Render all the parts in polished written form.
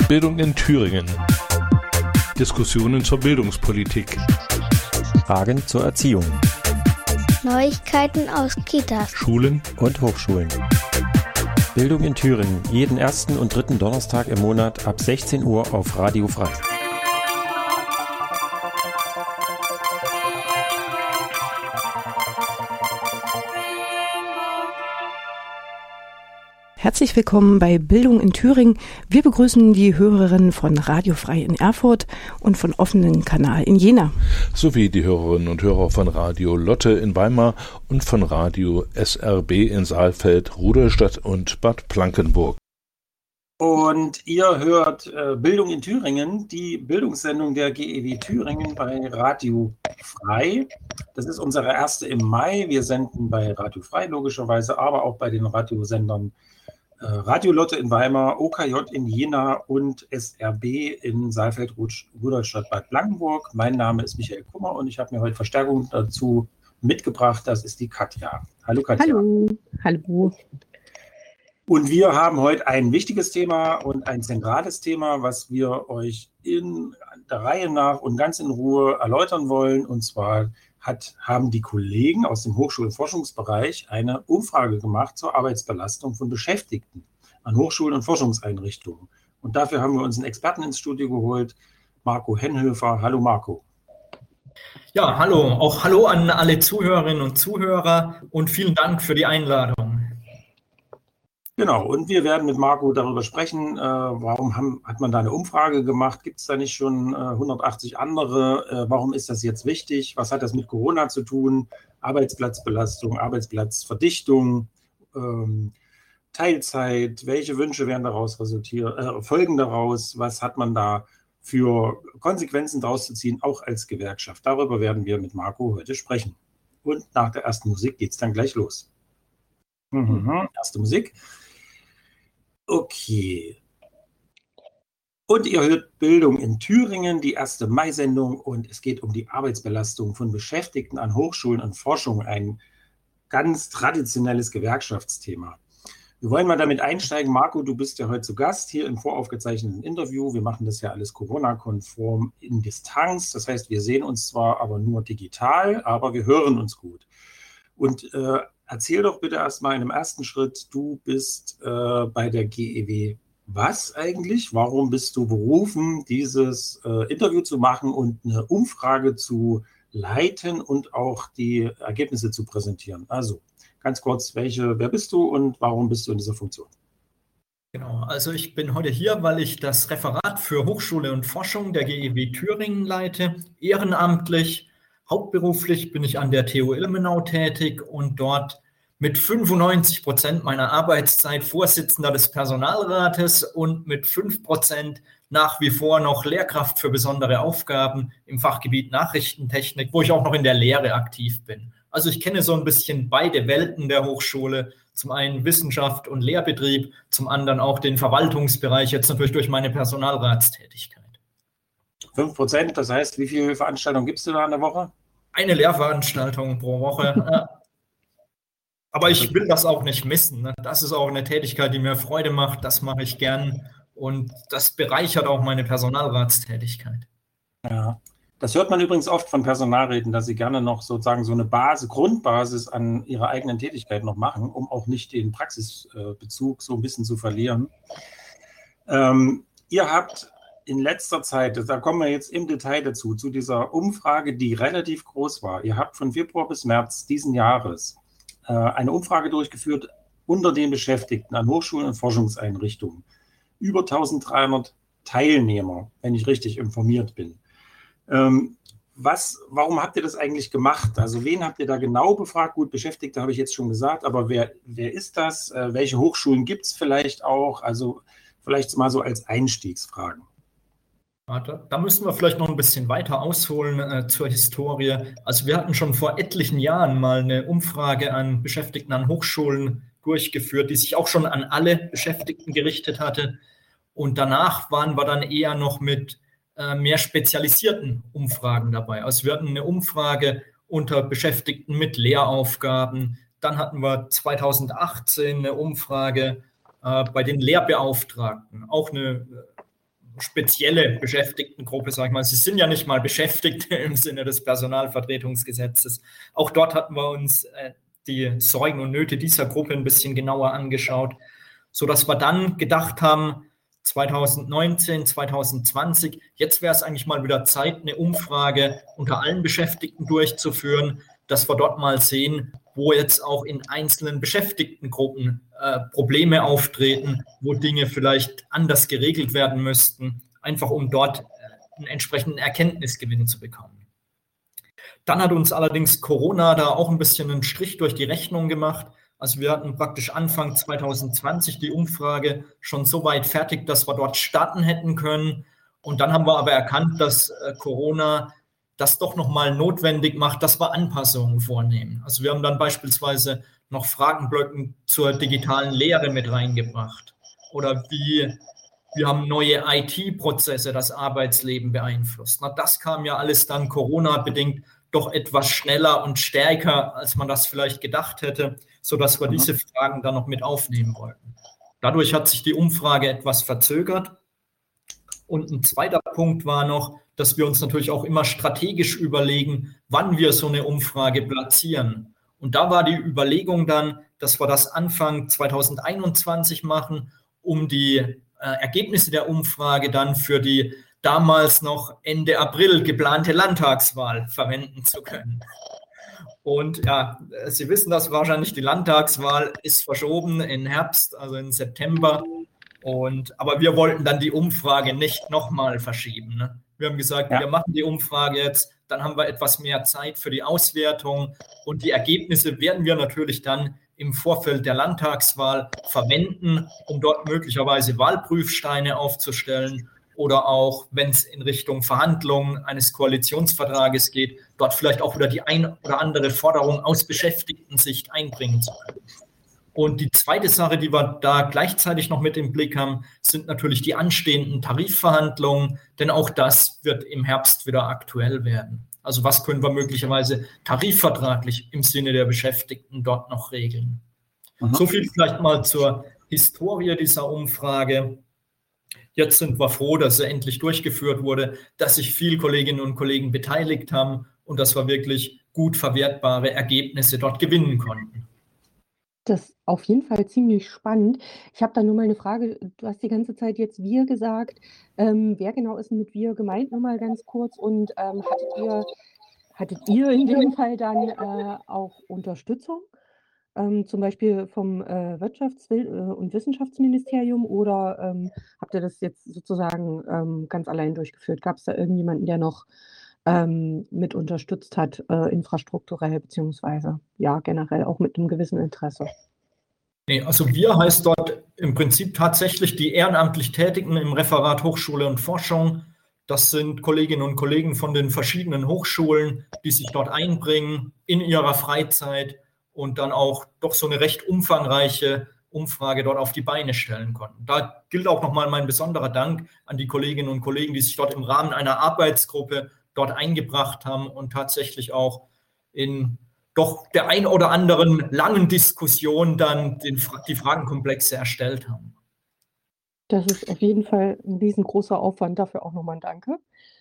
Bildung in Thüringen. Diskussionen zur Bildungspolitik. Fragen zur Erziehung. Neuigkeiten aus Kitas, Schulen und Hochschulen. Bildung in Thüringen, jeden ersten und dritten Donnerstag im Monat ab 16 Uhr auf Radio Frei. Herzlich willkommen bei Bildung in Thüringen. Wir begrüßen die Hörerinnen von Radio Frei in Erfurt und von offenen Kanal in Jena. Sowie die Hörerinnen und Hörer von Radio Lotte in Weimar und von Radio SRB in Saalfeld, Rudolstadt und Bad Blankenburg. Und ihr hört Bildung in Thüringen, die Bildungssendung der GEW Thüringen bei Radio Frei. Das ist unsere erste im Mai. Wir senden bei Radio Frei logischerweise, aber auch bei den Radiosendern Radio Lotte in Weimar, OKJ in Jena und SRB in Saalfeld, Rudolstadt, Bad Blankenburg. Mein Name ist Michael Kummer und ich habe mir heute Verstärkung dazu mitgebracht. Das ist die Katja. Hallo Katja. Hallo. Hallo. Und wir haben heute ein wichtiges Thema und ein zentrales Thema, was wir euch in der Reihe nach und ganz in Ruhe erläutern wollen. Und zwar haben die Kollegen aus dem Hochschul- und Forschungsbereich eine Umfrage gemacht zur Arbeitsbelastung von Beschäftigten an Hochschulen und Forschungseinrichtungen. Und dafür haben wir uns einen Experten ins Studio geholt, Marco Henhöfer. Hallo Marco. Ja, hallo. Auch hallo an alle Zuhörerinnen und Zuhörer und vielen Dank für die Einladung. Genau, und wir werden mit Marco darüber sprechen, warum hat man da eine Umfrage gemacht? Gibt es da nicht schon 180 andere? Warum ist das jetzt wichtig? Was hat das mit Corona zu tun? Arbeitsplatzbelastung, Arbeitsplatzverdichtung, Teilzeit, welche Wünsche werden daraus folgen daraus? Was hat man da für Konsequenzen daraus zu ziehen, auch als Gewerkschaft? Darüber werden wir mit Marco heute sprechen. Und nach der ersten Musik geht es dann gleich los. Erste Musik. Okay. Und ihr hört Bildung in Thüringen, die erste Mai-Sendung, und es geht um die Arbeitsbelastung von Beschäftigten an Hochschulen und Forschung, ein ganz traditionelles Gewerkschaftsthema. Wir wollen mal damit einsteigen. Marco, du bist ja heute zu Gast hier im voraufgezeichneten Interview. Wir machen das ja alles Corona-konform in Distanz. Das heißt, wir sehen uns zwar aber nur digital, aber wir hören uns gut. Und erzähl doch bitte erstmal in einem ersten Schritt, du bist bei der GEW was eigentlich? Warum bist du berufen, dieses Interview zu machen und eine Umfrage zu leiten und auch die Ergebnisse zu präsentieren? Also ganz kurz, wer bist du und warum bist du in dieser Funktion? Genau, also ich bin heute hier, weil ich das Referat für Hochschule und Forschung der GEW Thüringen leite, ehrenamtlich. Hauptberuflich bin ich an der TU Ilmenau tätig und dort mit 95% meiner Arbeitszeit Vorsitzender des Personalrates und mit 5% nach wie vor noch Lehrkraft für besondere Aufgaben im Fachgebiet Nachrichtentechnik, wo ich auch noch in der Lehre aktiv bin. Also ich kenne so ein bisschen beide Welten der Hochschule, zum einen Wissenschaft und Lehrbetrieb, zum anderen auch den Verwaltungsbereich, jetzt natürlich durch meine Personalratstätigkeit. 5%, das heißt, wie viele Veranstaltungen gibst du da in der Woche? Eine Lehrveranstaltung pro Woche. Aber ich will das auch nicht missen. Das ist auch eine Tätigkeit, die mir Freude macht. Das mache ich gern. Und das bereichert auch meine Personalratstätigkeit. Ja, das hört man übrigens oft von Personalräten, dass sie gerne noch sozusagen so eine Grundbasis an ihrer eigenen Tätigkeit noch machen, um auch nicht den Praxisbezug so ein bisschen zu verlieren. Ihr habt in letzter Zeit, da kommen wir jetzt im Detail dazu, zu dieser Umfrage, die relativ groß war. Ihr habt von Februar bis März diesen Jahres eine Umfrage durchgeführt unter den Beschäftigten an Hochschulen und Forschungseinrichtungen. Über 1300 Teilnehmer, wenn ich richtig informiert bin. Warum habt ihr das eigentlich gemacht? Also wen habt ihr da genau befragt? Gut, Beschäftigte habe ich jetzt schon gesagt, aber wer ist das? Welche Hochschulen gibt es vielleicht auch? Also vielleicht mal so als Einstiegsfragen. Da müssen wir vielleicht noch ein bisschen weiter ausholen zur Historie. Also wir hatten schon vor etlichen Jahren mal eine Umfrage an Beschäftigten an Hochschulen durchgeführt, die sich auch schon an alle Beschäftigten gerichtet hatte. Und danach waren wir dann eher noch mit mehr spezialisierten Umfragen dabei. Also wir hatten eine Umfrage unter Beschäftigten mit Lehraufgaben. Dann hatten wir 2018 eine Umfrage bei den Lehrbeauftragten, auch eine spezielle Beschäftigtengruppe, sag ich mal. Sie sind ja nicht mal Beschäftigte im Sinne des Personalvertretungsgesetzes. Auch dort hatten wir uns die Sorgen und Nöte dieser Gruppe ein bisschen genauer angeschaut, sodass wir dann gedacht haben, 2019, 2020, jetzt wäre es eigentlich mal wieder Zeit, eine Umfrage unter allen Beschäftigten durchzuführen, dass wir dort mal sehen, wo jetzt auch in einzelnen Beschäftigtengruppen Probleme auftreten, wo Dinge vielleicht anders geregelt werden müssten, einfach um dort einen entsprechenden Erkenntnisgewinn zu bekommen. Dann hat uns allerdings Corona da auch ein bisschen einen Strich durch die Rechnung gemacht. Also wir hatten praktisch Anfang 2020 die Umfrage schon so weit fertig, dass wir dort starten hätten können. Und dann haben wir aber erkannt, dass Corona das doch nochmal notwendig macht, dass wir Anpassungen vornehmen. Also wir haben dann beispielsweise noch Fragenblöcken zur digitalen Lehre mit reingebracht. Oder wir haben neue IT-Prozesse, das Arbeitsleben beeinflusst. Na, das kam ja alles dann Corona-bedingt doch etwas schneller und stärker, als man das vielleicht gedacht hätte, sodass wir diese Fragen dann noch mit aufnehmen wollten. Dadurch hat sich die Umfrage etwas verzögert. Und ein zweiter Punkt war noch, dass wir uns natürlich auch immer strategisch überlegen, wann wir so eine Umfrage platzieren. Und da war die Überlegung dann, dass wir das Anfang 2021 machen, um die Ergebnisse der Umfrage dann für die damals noch Ende April geplante Landtagswahl verwenden zu können. Und ja, Sie wissen das wahrscheinlich, die Landtagswahl ist verschoben in Herbst, also in September. Aber wir wollten dann die Umfrage nicht nochmal verschieben. Ne? Wir haben gesagt, wir machen die Umfrage jetzt, dann haben wir etwas mehr Zeit für die Auswertung und die Ergebnisse werden wir natürlich dann im Vorfeld der Landtagswahl verwenden, um dort möglicherweise Wahlprüfsteine aufzustellen oder auch, wenn es in Richtung Verhandlungen eines Koalitionsvertrages geht, dort vielleicht auch wieder die ein oder andere Forderung aus Beschäftigten-Sicht einbringen zu können. Und die zweite Sache, die wir da gleichzeitig noch mit im Blick haben, sind natürlich die anstehenden Tarifverhandlungen, denn auch das wird im Herbst wieder aktuell werden. Also was können wir möglicherweise tarifvertraglich im Sinne der Beschäftigten dort noch regeln? So viel vielleicht mal zur Historie dieser Umfrage. Jetzt sind wir froh, dass sie endlich durchgeführt wurde, dass sich viele Kolleginnen und Kollegen beteiligt haben und dass wir wirklich gut verwertbare Ergebnisse dort gewinnen konnten. Das ist auf jeden Fall ziemlich spannend. Ich habe da nur mal eine Frage. Du hast die ganze Zeit jetzt wir gesagt. Wer genau ist denn mit wir gemeint? Nur mal ganz kurz. Und hattet ihr in dem Fall dann auch Unterstützung? Zum Beispiel vom Wirtschafts- und Wissenschaftsministerium oder habt ihr das jetzt sozusagen ganz allein durchgeführt? Gab es da irgendjemanden, der noch mit unterstützt hat, infrastrukturell beziehungsweise ja generell auch mit einem gewissen Interesse? Nee, also wir heißt dort im Prinzip tatsächlich die ehrenamtlich Tätigen im Referat Hochschule und Forschung. Das sind Kolleginnen und Kollegen von den verschiedenen Hochschulen, die sich dort einbringen in ihrer Freizeit und dann auch doch so eine recht umfangreiche Umfrage dort auf die Beine stellen konnten. Da gilt auch nochmal mein besonderer Dank an die Kolleginnen und Kollegen, die sich dort im Rahmen einer Arbeitsgruppe dort eingebracht haben und tatsächlich auch in doch der ein oder anderen langen Diskussion dann die Fragenkomplexe erstellt haben. Das ist auf jeden Fall ein riesengroßer Aufwand. Dafür auch nochmal ein Danke.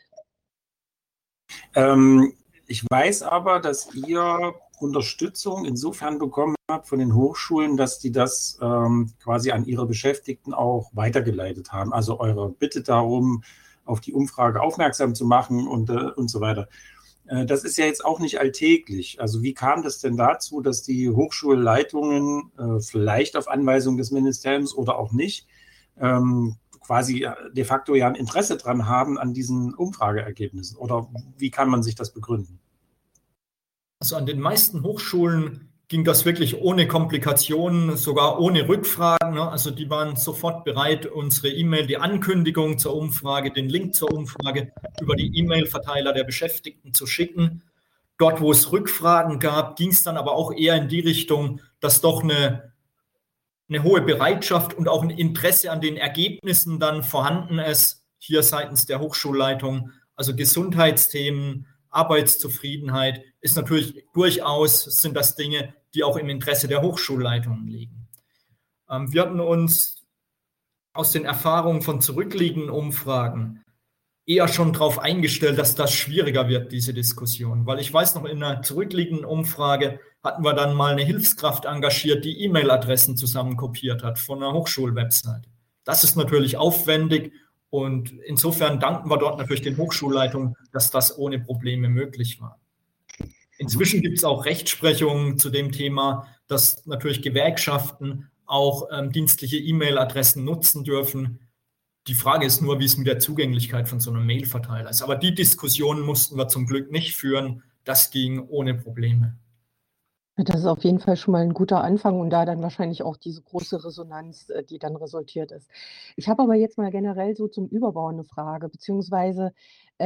Ich weiß aber, dass ihr Unterstützung insofern bekommen habt von den Hochschulen, dass die das quasi an ihre Beschäftigten auch weitergeleitet haben. Also eure Bitte darum, auf die Umfrage aufmerksam zu machen und so weiter. Das ist ja jetzt auch nicht alltäglich. Also wie kam das denn dazu, dass die Hochschulleitungen vielleicht auf Anweisung des Ministeriums oder auch nicht quasi de facto ja ein Interesse dran haben an diesen Umfrageergebnissen? Oder wie kann man sich das begründen? Also an den meisten Hochschulen ging das wirklich ohne Komplikationen, sogar ohne Rückfragen. Also die waren sofort bereit, unsere E-Mail, die Ankündigung zur Umfrage, den Link zur Umfrage über die E-Mail-Verteiler der Beschäftigten zu schicken. Dort, wo es Rückfragen gab, ging es dann aber auch eher in die Richtung, dass doch eine hohe Bereitschaft und auch ein Interesse an den Ergebnissen dann vorhanden ist, hier seitens der Hochschulleitung. Also Gesundheitsthemen, Arbeitszufriedenheit ist natürlich durchaus, sind das Dinge, die auch im Interesse der Hochschulleitungen liegen. Wir hatten uns aus den Erfahrungen von zurückliegenden Umfragen eher schon darauf eingestellt, dass das schwieriger wird, diese Diskussion. Weil ich weiß noch, in einer zurückliegenden Umfrage hatten wir dann mal eine Hilfskraft engagiert, die E-Mail-Adressen zusammenkopiert hat von einer Hochschulwebseite. Das ist natürlich aufwendig und insofern danken wir dort natürlich den Hochschulleitungen, dass das ohne Probleme möglich war. Inzwischen gibt es auch Rechtsprechungen zu dem Thema, dass natürlich Gewerkschaften auch dienstliche E-Mail-Adressen nutzen dürfen. Die Frage ist nur, wie es mit der Zugänglichkeit von so einem Mail-Verteiler ist. Aber die Diskussion mussten wir zum Glück nicht führen. Das ging ohne Probleme. Das ist auf jeden Fall schon mal ein guter Anfang und da dann wahrscheinlich auch diese große Resonanz, die dann resultiert ist. Ich habe aber jetzt mal generell so zum Überbau eine Frage, beziehungsweise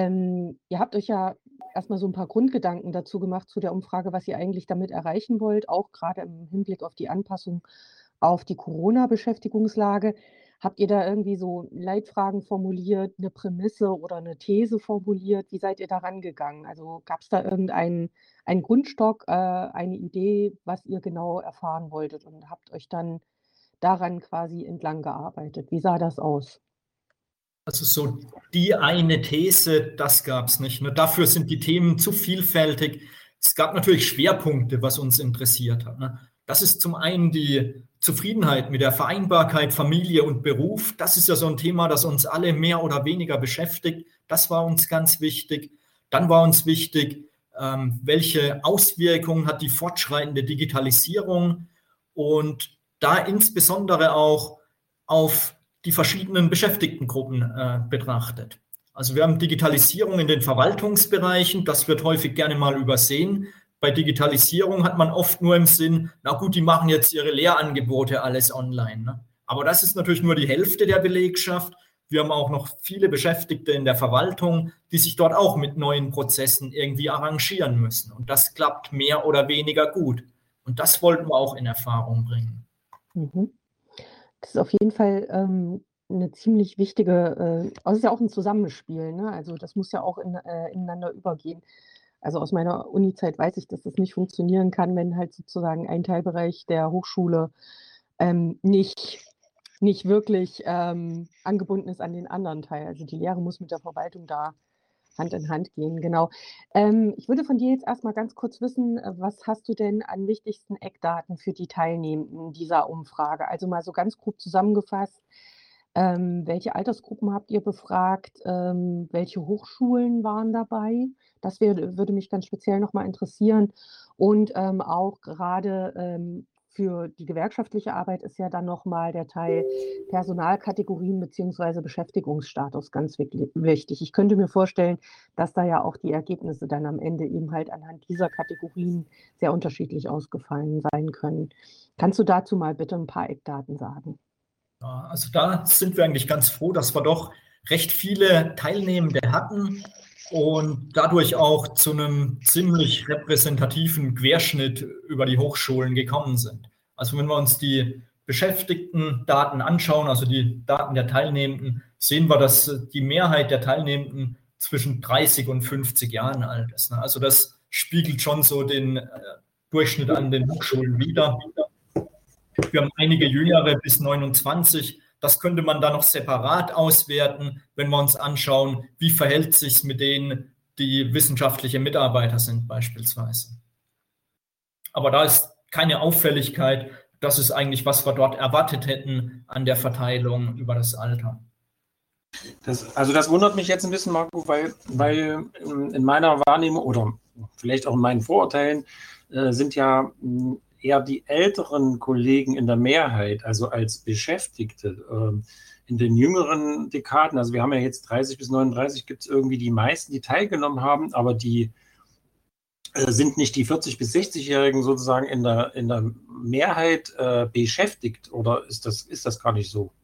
ihr habt euch ja erstmal so ein paar Grundgedanken dazu gemacht zu der Umfrage, was ihr eigentlich damit erreichen wollt, auch gerade im Hinblick auf die Anpassung auf die Corona-Beschäftigungslage. Habt ihr da irgendwie so Leitfragen formuliert, eine Prämisse oder eine These formuliert? Wie seid ihr da rangegangen? Also gab es da irgendeinen Grundstock, eine Idee, was ihr genau erfahren wolltet und habt euch dann daran quasi entlang gearbeitet? Wie sah das aus? Also so die eine These, das gab es nicht. Dafür sind die Themen zu vielfältig. Es gab natürlich Schwerpunkte, was uns interessiert hat. Das ist zum einen die Zufriedenheit mit der Vereinbarkeit Familie und Beruf. Das ist ja so ein Thema, das uns alle mehr oder weniger beschäftigt. Das war uns ganz wichtig. Dann war uns wichtig, welche Auswirkungen hat die fortschreitende Digitalisierung und da insbesondere auch auf die verschiedenen Beschäftigtengruppen betrachtet. Also wir haben Digitalisierung in den Verwaltungsbereichen, das wird häufig gerne mal übersehen. Bei Digitalisierung hat man oft nur im Sinn, na gut, die machen jetzt ihre Lehrangebote alles online. Ne? Aber das ist natürlich nur die Hälfte der Belegschaft. Wir haben auch noch viele Beschäftigte in der Verwaltung, die sich dort auch mit neuen Prozessen irgendwie arrangieren müssen. Und das klappt mehr oder weniger gut. Und das wollten wir auch in Erfahrung bringen. Mhm. Das ist auf jeden Fall eine ziemlich wichtige, also es ist ja auch ein Zusammenspiel, ne? Also das muss ja auch ineinander übergehen. Also aus meiner Uni-Zeit weiß ich, dass das nicht funktionieren kann, wenn halt sozusagen ein Teilbereich der Hochschule nicht wirklich angebunden ist an den anderen Teil. Also die Lehre muss mit der Verwaltung da Hand in Hand gehen, genau. Ich würde von dir jetzt erstmal ganz kurz wissen, was hast du denn an wichtigsten Eckdaten für die Teilnehmenden dieser Umfrage? Also mal so ganz grob zusammengefasst, welche Altersgruppen habt ihr befragt? Welche Hochschulen waren dabei? Das würde mich ganz speziell nochmal interessieren. Und auch gerade für die gewerkschaftliche Arbeit ist ja dann nochmal der Teil Personalkategorien bzw. Beschäftigungsstatus ganz wichtig. Ich könnte mir vorstellen, dass da ja auch die Ergebnisse dann am Ende eben halt anhand dieser Kategorien sehr unterschiedlich ausgefallen sein können. Kannst du dazu mal bitte ein paar Eckdaten sagen? Ja, also da sind wir eigentlich ganz froh, dass wir doch recht viele Teilnehmende hatten und dadurch auch zu einem ziemlich repräsentativen Querschnitt über die Hochschulen gekommen sind. Also wenn wir uns die Beschäftigten-Daten anschauen, also die Daten der Teilnehmenden, sehen wir, dass die Mehrheit der Teilnehmenden zwischen 30 und 50 Jahren alt ist. Also das spiegelt schon so den Durchschnitt an den Hochschulen wider. Wir haben einige Jüngere bis 29. Das könnte man dann noch separat auswerten, wenn wir uns anschauen, wie verhält sich es mit denen, die wissenschaftliche Mitarbeiter sind beispielsweise. Aber da ist keine Auffälligkeit. Das ist eigentlich, was wir dort erwartet hätten an der Verteilung über das Alter. Das wundert mich jetzt ein bisschen, Marco, weil in meiner Wahrnehmung oder vielleicht auch in meinen Vorurteilen sind ja eher die älteren Kollegen in der Mehrheit, also als Beschäftigte. In den jüngeren Dekaden, also wir haben ja jetzt 30 bis 39, gibt es irgendwie die meisten, die teilgenommen haben, aber die sind nicht die 40- bis 60-Jährigen sozusagen in der Mehrheit beschäftigt, oder ist das gar nicht so?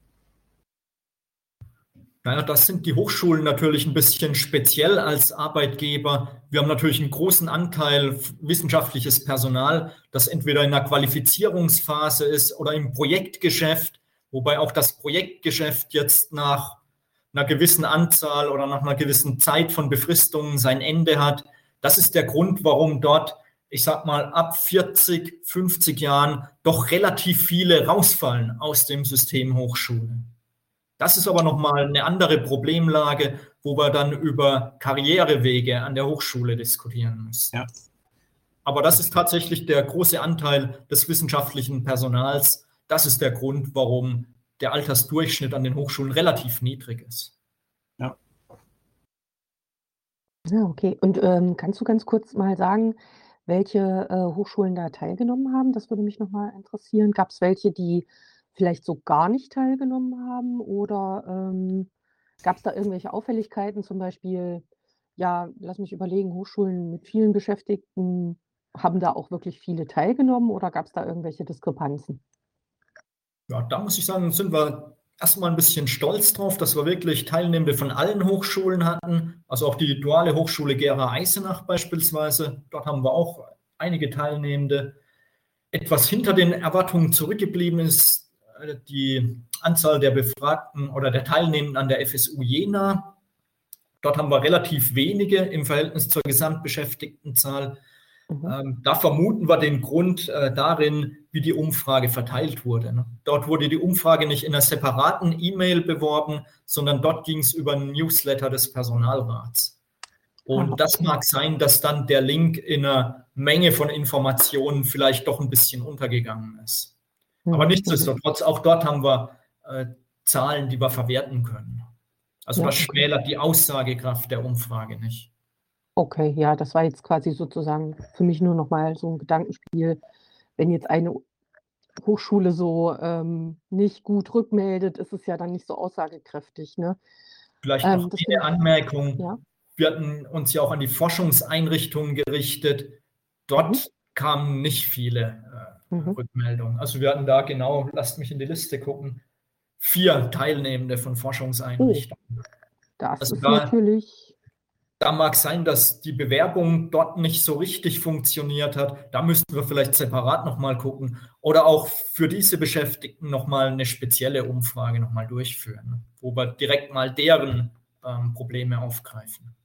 Naja, das sind die Hochschulen natürlich ein bisschen speziell als Arbeitgeber. Wir haben natürlich einen großen Anteil wissenschaftliches Personal, das entweder in der Qualifizierungsphase ist oder im Projektgeschäft, wobei auch das Projektgeschäft jetzt nach einer gewissen Anzahl oder nach einer gewissen Zeit von Befristungen sein Ende hat. Das ist der Grund, warum dort, ich sag mal, ab 40, 50 Jahren doch relativ viele rausfallen aus dem System Hochschule. Das ist aber nochmal eine andere Problemlage, wo wir dann über Karrierewege an der Hochschule diskutieren müssen. Ja. Aber das ist tatsächlich der große Anteil des wissenschaftlichen Personals. Das ist der Grund, warum der Altersdurchschnitt an den Hochschulen relativ niedrig ist. Ja. Ja, okay. Und kannst du ganz kurz mal sagen, welche Hochschulen da teilgenommen haben? Das würde mich nochmal interessieren. Gab es welche, die vielleicht so gar nicht teilgenommen haben? Oder gab es da irgendwelche Auffälligkeiten? Zum Beispiel, ja, lass mich überlegen, Hochschulen mit vielen Beschäftigten, haben da auch wirklich viele teilgenommen oder gab es da irgendwelche Diskrepanzen? Ja, da muss ich sagen, sind wir erstmal ein bisschen stolz drauf, dass wir wirklich Teilnehmende von allen Hochschulen hatten. Also auch die Duale Hochschule Gera-Eisenach beispielsweise. Dort haben wir auch einige Teilnehmende. Etwas hinter den Erwartungen zurückgeblieben ist die Anzahl der Befragten oder der Teilnehmenden an der FSU Jena. Dort haben wir relativ wenige im Verhältnis zur Gesamtbeschäftigtenzahl. Da vermuten wir den Grund darin, wie die Umfrage verteilt wurde. Ne? Dort wurde die Umfrage nicht in einer separaten E-Mail beworben, sondern dort ging es über einen Newsletter des Personalrats. Und das mag sein, dass dann der Link in einer Menge von Informationen vielleicht doch ein bisschen untergegangen ist. Aber nichtsdestotrotz, auch dort haben wir Zahlen, die wir verwerten können. Also das schmälert die Aussagekraft der Umfrage nicht. Okay, ja, das war jetzt quasi sozusagen für mich nur noch mal so ein Gedankenspiel. Wenn jetzt eine Hochschule so nicht gut rückmeldet, ist es ja dann nicht so aussagekräftig, ne? Vielleicht noch deswegen, eine Anmerkung. ja. Wir hatten uns ja auch an die Forschungseinrichtungen gerichtet. Dort kamen nicht viele Rückmeldungen. Also wir hatten da genau, lasst mich in die Liste gucken, 4 Teilnehmende von Forschungseinrichtungen. Das Also ist natürlich... Da mag sein, dass die Bewerbung dort nicht so richtig funktioniert hat. Da müssten wir vielleicht separat nochmal gucken. Oder auch für diese Beschäftigten nochmal eine spezielle Umfrage nochmal durchführen, wo wir direkt mal deren Probleme aufgreifen.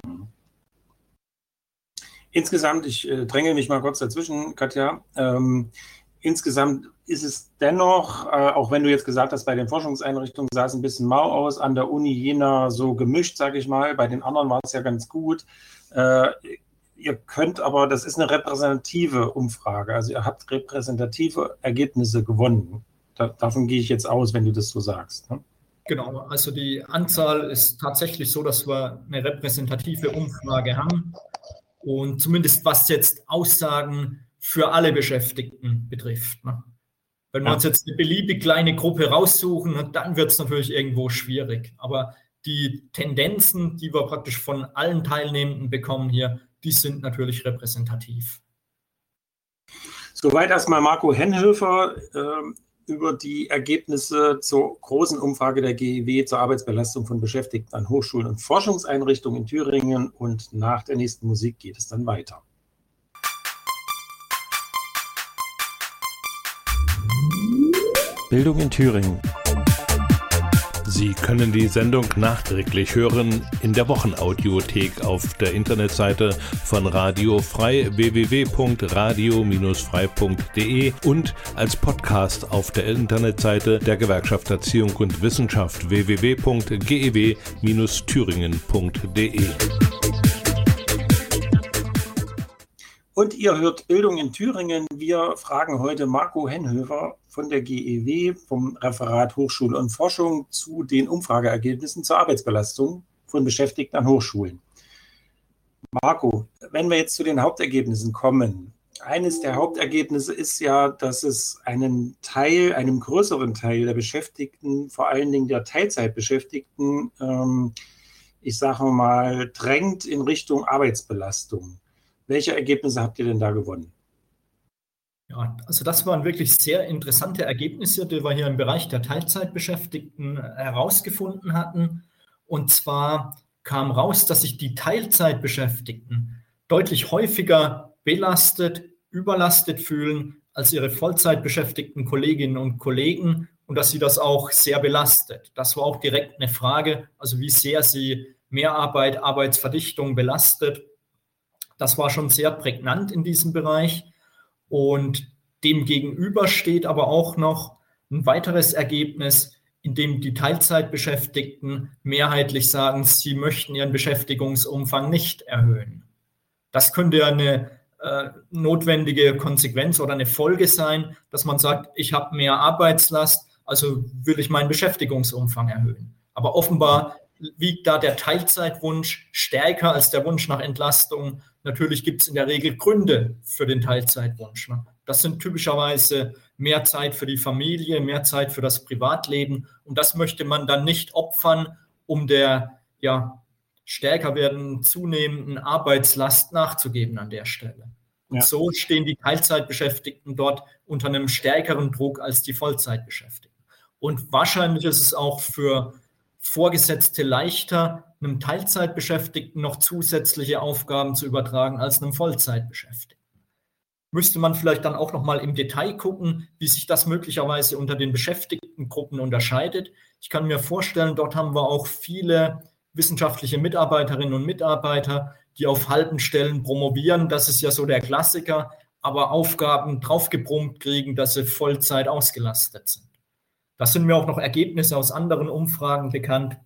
Insgesamt, ich dränge mich mal kurz dazwischen, Katja, insgesamt ist es dennoch, auch wenn du jetzt gesagt hast, bei den Forschungseinrichtungen sah es ein bisschen mau aus, an der Uni Jena so gemischt, sage ich mal, bei den anderen war es ja ganz gut. Ihr könnt aber, das ist eine repräsentative Umfrage, also ihr habt repräsentative Ergebnisse gewonnen. Davon gehe ich jetzt aus, wenn du das so sagst. Ne? Genau, also die Anzahl ist tatsächlich so, dass wir eine repräsentative Umfrage haben und zumindest was jetzt Aussagen für alle Beschäftigten betrifft. Ne? Wenn wir uns jetzt eine beliebig kleine Gruppe raussuchen, dann wird es natürlich irgendwo schwierig. Aber die Tendenzen, die wir praktisch von allen Teilnehmenden bekommen hier, die sind natürlich repräsentativ. Soweit erstmal Marco Henhöfer über die Ergebnisse zur großen Umfrage der GEW zur Arbeitsbelastung von Beschäftigten an Hochschulen und Forschungseinrichtungen in Thüringen. Und nach der nächsten Musik geht es dann weiter. Bildung in Thüringen. Sie können die Sendung nachträglich hören in der Wochenaudiothek auf der Internetseite von Radio Frei www.radio-frei.de und als Podcast auf der Internetseite der Gewerkschaft Erziehung und Wissenschaft www.gew-thüringen.de. Und ihr hört Bildung in Thüringen. Wir fragen heute Marco Henhöfer von der GEW vom Referat Hochschule und Forschung zu den Umfrageergebnissen zur Arbeitsbelastung von Beschäftigten an Hochschulen. Marco, wenn wir jetzt zu den Hauptergebnissen kommen, eines der Hauptergebnisse ist ja, dass es einem größeren Teil der Beschäftigten, vor allen Dingen der Teilzeitbeschäftigten, ich sage mal, drängt in Richtung Arbeitsbelastung. Welche Ergebnisse habt ihr denn da gewonnen? Ja, also das waren wirklich sehr interessante Ergebnisse, die wir hier im Bereich der Teilzeitbeschäftigten herausgefunden hatten. Und zwar kam raus, dass sich die Teilzeitbeschäftigten deutlich häufiger belastet, überlastet fühlen als ihre Vollzeitbeschäftigten Kolleginnen und Kollegen und dass sie das auch sehr belastet. Das war auch direkt eine Frage, also wie sehr sie Mehrarbeit, Arbeitsverdichtung belastet. Das war schon sehr prägnant in diesem Bereich und dem gegenüber steht aber auch noch ein weiteres Ergebnis. indem die Teilzeitbeschäftigten mehrheitlich sagen, sie möchten ihren Beschäftigungsumfang nicht erhöhen. Das könnte ja eine notwendige Konsequenz oder eine Folge sein, dass man sagt, ich habe mehr Arbeitslast, also will ich meinen Beschäftigungsumfang erhöhen. Aber offenbar wiegt da der Teilzeitwunsch stärker als der Wunsch nach Entlastung. Natürlich gibt es in der Regel Gründe für den Teilzeitwunsch. Das sind typischerweise mehr Zeit für die Familie, mehr Zeit für das Privatleben. Und das möchte man dann nicht opfern, um der stärker werdenden, zunehmenden Arbeitslast nachzugeben an der Stelle. Und so stehen die Teilzeitbeschäftigten dort unter einem stärkeren Druck als die Vollzeitbeschäftigten. Und wahrscheinlich ist es auch für Vorgesetzte leichter, einem Teilzeitbeschäftigten noch zusätzliche Aufgaben zu übertragen als einem Vollzeitbeschäftigten. Müsste man vielleicht dann auch noch mal im Detail gucken, wie sich das möglicherweise unter den Beschäftigtengruppen unterscheidet. Ich kann mir vorstellen, dort haben wir auch viele wissenschaftliche Mitarbeiterinnen und Mitarbeiter, die auf halben Stellen promovieren. Das ist ja so der Klassiker, aber Aufgaben draufgebrummt kriegen, dass sie Vollzeit ausgelastet sind. Das sind mir auch noch Ergebnisse aus anderen Umfragen bekannt,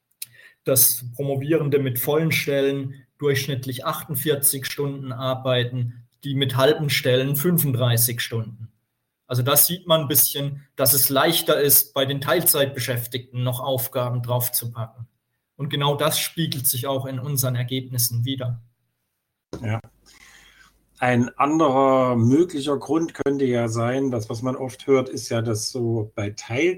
dass Promovierende mit vollen Stellen durchschnittlich 48 Stunden arbeiten, die mit halben Stellen 35 Stunden. Also das sieht man ein bisschen, dass es leichter ist, bei den Teilzeitbeschäftigten noch Aufgaben draufzupacken. Und genau das spiegelt sich auch in unseren Ergebnissen wider. Ja. Ein anderer möglicher Grund könnte ja sein, das, was man oft hört, ist ja, dass so bei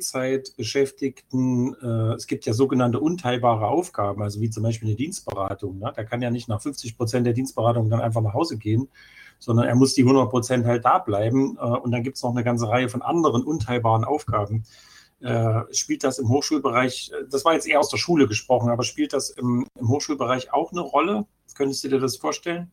Teilzeitbeschäftigten, es gibt ja sogenannte unteilbare Aufgaben, also wie zum Beispiel eine Dienstberatung. Ne? Der kann ja nicht nach 50% der Dienstberatung dann einfach nach Hause gehen, sondern er muss die 100% halt da bleiben. Und dann gibt es noch eine ganze Reihe von anderen unteilbaren Aufgaben. Spielt das im Hochschulbereich, das war jetzt eher aus der Schule gesprochen, aber spielt das im Hochschulbereich auch eine Rolle? Könntest du dir das vorstellen?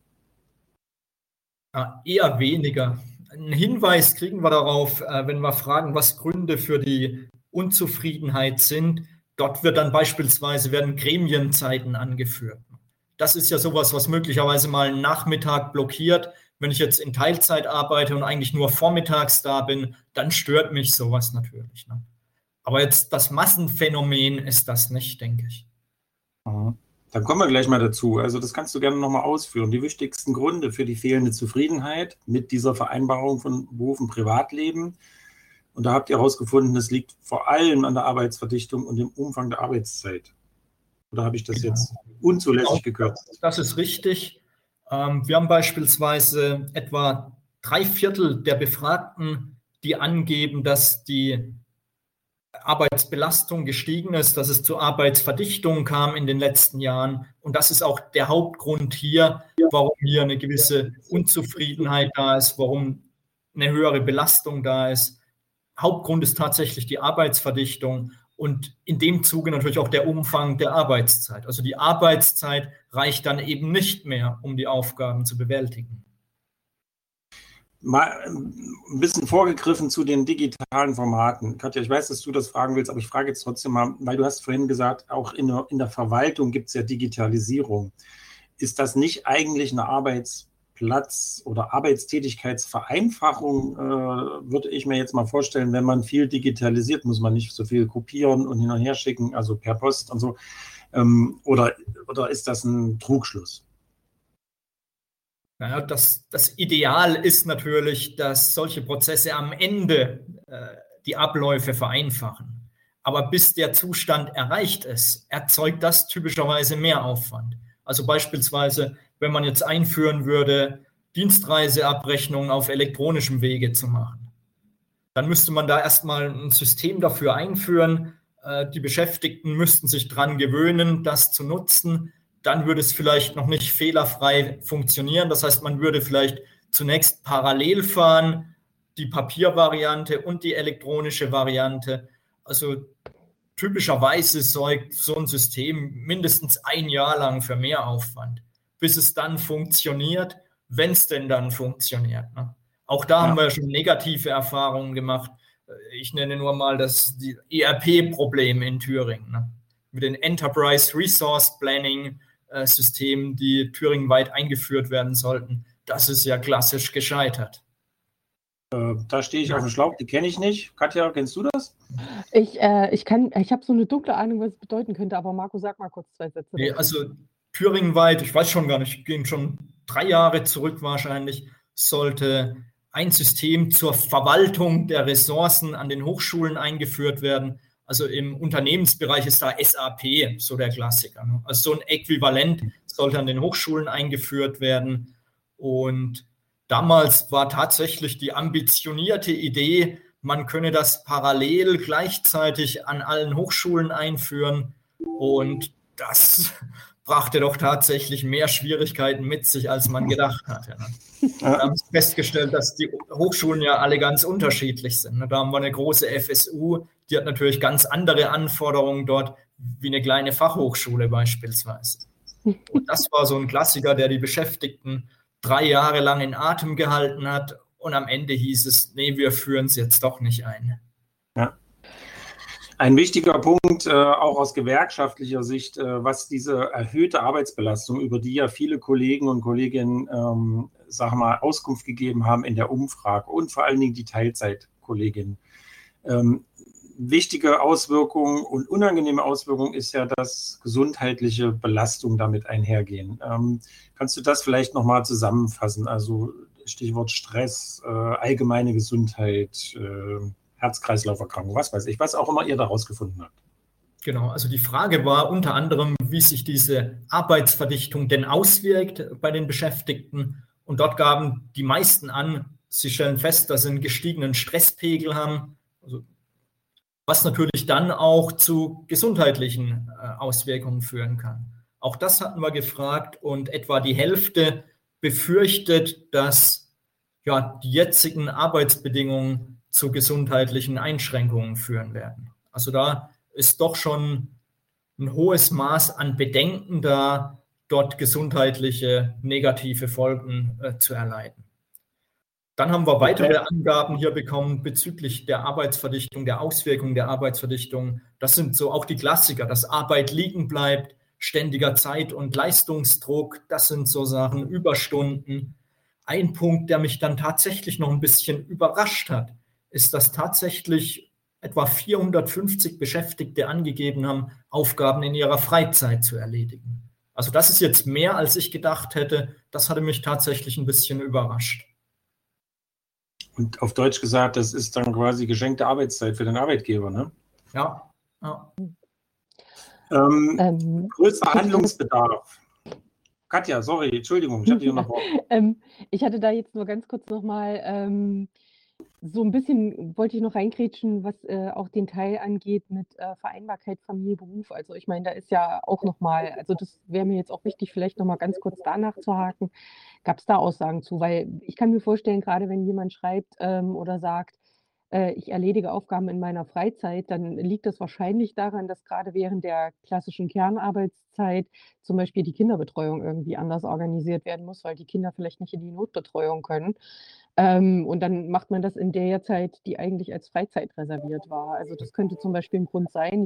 Eher weniger. Einen Hinweis kriegen wir darauf, wenn wir fragen, was Gründe für die Unzufriedenheit sind. Dort werden beispielsweise Gremienzeiten angeführt. Das ist ja sowas, was möglicherweise mal einen Nachmittag blockiert. Wenn ich jetzt in Teilzeit arbeite und eigentlich nur vormittags da bin, dann stört mich sowas natürlich. Ne? Aber jetzt das Massenphänomen ist das nicht, denke ich. Dann kommen wir gleich mal dazu. Also das kannst du gerne nochmal ausführen. Die wichtigsten Gründe für die fehlende Zufriedenheit mit dieser Vereinbarung von Beruf und Privatleben. Und da habt ihr herausgefunden, das liegt vor allem an der Arbeitsverdichtung und dem Umfang der Arbeitszeit. Oder habe ich das jetzt unzulässig gekürzt? Das ist richtig. Wir haben beispielsweise etwa 3/4 der Befragten, die angeben, dass die Arbeitsbelastung gestiegen ist, dass es zu Arbeitsverdichtung kam in den letzten Jahren. Und das ist auch der Hauptgrund hier, warum hier eine gewisse Unzufriedenheit da ist, warum eine höhere Belastung da ist. Hauptgrund ist tatsächlich die Arbeitsverdichtung und in dem Zuge natürlich auch der Umfang der Arbeitszeit. Also die Arbeitszeit reicht dann eben nicht mehr, um die Aufgaben zu bewältigen. Mal ein bisschen vorgegriffen zu den digitalen Formaten. Katja, ich weiß, dass du das fragen willst, aber ich frage jetzt trotzdem mal, weil du hast vorhin gesagt, auch in der Verwaltung gibt es ja Digitalisierung. Ist das nicht eigentlich eine Arbeitsplatz- oder Arbeitstätigkeitsvereinfachung, würde ich mir jetzt mal vorstellen, wenn man viel digitalisiert, muss man nicht so viel kopieren und hin und her schicken, also per Post und so. Oder ist das ein Trugschluss? Naja, das Ideal ist natürlich, dass solche Prozesse am Ende die Abläufe vereinfachen. Aber bis der Zustand erreicht ist, erzeugt das typischerweise mehr Aufwand. Also beispielsweise, wenn man jetzt einführen würde, Dienstreiseabrechnungen auf elektronischem Wege zu machen, dann müsste man da erstmal ein System dafür einführen. Die Beschäftigten müssten sich dran gewöhnen, das zu nutzen. Dann würde es vielleicht noch nicht fehlerfrei funktionieren. Das heißt, man würde vielleicht zunächst parallel fahren, die Papiervariante und die elektronische Variante. Also typischerweise sorgt so ein System mindestens 1 Jahr lang für mehr Aufwand, bis es dann funktioniert, wenn es denn dann funktioniert. Ne? Auch da haben wir schon negative Erfahrungen gemacht. Ich nenne nur mal das ERP-Problem in Thüringen. Ne? Mit den Enterprise Resource Planning Systemen, die thüringenweit eingeführt werden sollten. Das ist ja klassisch gescheitert. Da stehe ich auf dem Schlauch, die kenne ich nicht. Katja, kennst du das? Ich habe so eine dunkle Ahnung, was es bedeuten könnte, aber Marco, sag mal kurz 2 Sätze Nee, dazu. also thüringenweit, ich weiß schon gar nicht, gehen schon 3 Jahre zurück wahrscheinlich, sollte ein System zur Verwaltung der Ressourcen an den Hochschulen eingeführt werden. Also im Unternehmensbereich ist da SAP so der Klassiker. Ne? Also so ein Äquivalent sollte an den Hochschulen eingeführt werden. Und damals war tatsächlich die ambitionierte Idee, man könne das parallel gleichzeitig an allen Hochschulen einführen. Und das brachte doch tatsächlich mehr Schwierigkeiten mit sich, als man gedacht hatte. Ne? Wir haben festgestellt, dass die Hochschulen ja alle ganz unterschiedlich sind. Da haben wir eine große FSU, die hat natürlich ganz andere Anforderungen dort, wie eine kleine Fachhochschule beispielsweise. Und das war so ein Klassiker, der die Beschäftigten 3 Jahre lang in Atem gehalten hat. Und am Ende hieß es, nee, wir führen es jetzt doch nicht ein. Ja. Ein wichtiger Punkt, auch aus gewerkschaftlicher Sicht, was diese erhöhte Arbeitsbelastung, über die ja viele Kollegen und Kolleginnen, Auskunft gegeben haben in der Umfrage und vor allen Dingen die Teilzeitkolleginnen. Wichtige Auswirkungen und unangenehme Auswirkungen ist ja, dass gesundheitliche Belastungen damit einhergehen. Kannst du das vielleicht nochmal zusammenfassen? Also Stichwort Stress, allgemeine Gesundheit, Herz-Kreislauf-Erkrankung, was weiß ich, was auch immer ihr da rausgefunden habt. Genau, also die Frage war unter anderem, wie sich diese Arbeitsverdichtung denn auswirkt bei den Beschäftigten. Und dort gaben die meisten an, sie stellen fest, dass sie einen gestiegenen Stresspegel haben, also was natürlich dann auch zu gesundheitlichen Auswirkungen führen kann. Auch das hatten wir gefragt und etwa die Hälfte befürchtet, dass die jetzigen Arbeitsbedingungen zu gesundheitlichen Einschränkungen führen werden. Also da ist doch schon ein hohes Maß an Bedenken da, dort gesundheitliche negative Folgen zu erleiden. Dann haben wir weitere Angaben hier bekommen bezüglich der Arbeitsverdichtung, der Auswirkungen der Arbeitsverdichtung. Das sind so auch die Klassiker, dass Arbeit liegen bleibt, ständiger Zeit- und Leistungsdruck, das sind so Sachen, Überstunden. Ein Punkt, der mich dann tatsächlich noch ein bisschen überrascht hat, ist, dass tatsächlich etwa 450 Beschäftigte angegeben haben, Aufgaben in ihrer Freizeit zu erledigen. Also das ist jetzt mehr, als ich gedacht hätte. Das hatte mich tatsächlich ein bisschen überrascht. Und auf Deutsch gesagt, das ist dann quasi geschenkte Arbeitszeit für den Arbeitgeber, ne? Ja. Größer Handlungsbedarf. Katja, sorry, Entschuldigung, ich hatte hier noch. Ich hatte da jetzt nur ganz kurz nochmal so ein bisschen, wollte ich noch reingrätschen, was auch den Teil angeht mit Vereinbarkeit Familie, Beruf. Also ich meine, da ist ja auch nochmal, also das wäre mir jetzt auch wichtig, vielleicht nochmal ganz kurz danach zu haken. Gab es da Aussagen zu? Weil ich kann mir vorstellen, gerade wenn jemand schreibt oder sagt, ich erledige Aufgaben in meiner Freizeit, dann liegt das wahrscheinlich daran, dass gerade während der klassischen Kernarbeitszeit zum Beispiel die Kinderbetreuung irgendwie anders organisiert werden muss, weil die Kinder vielleicht nicht in die Notbetreuung können. Und dann macht man das in der Zeit, die eigentlich als Freizeit reserviert war. Also das könnte zum Beispiel ein Grund sein.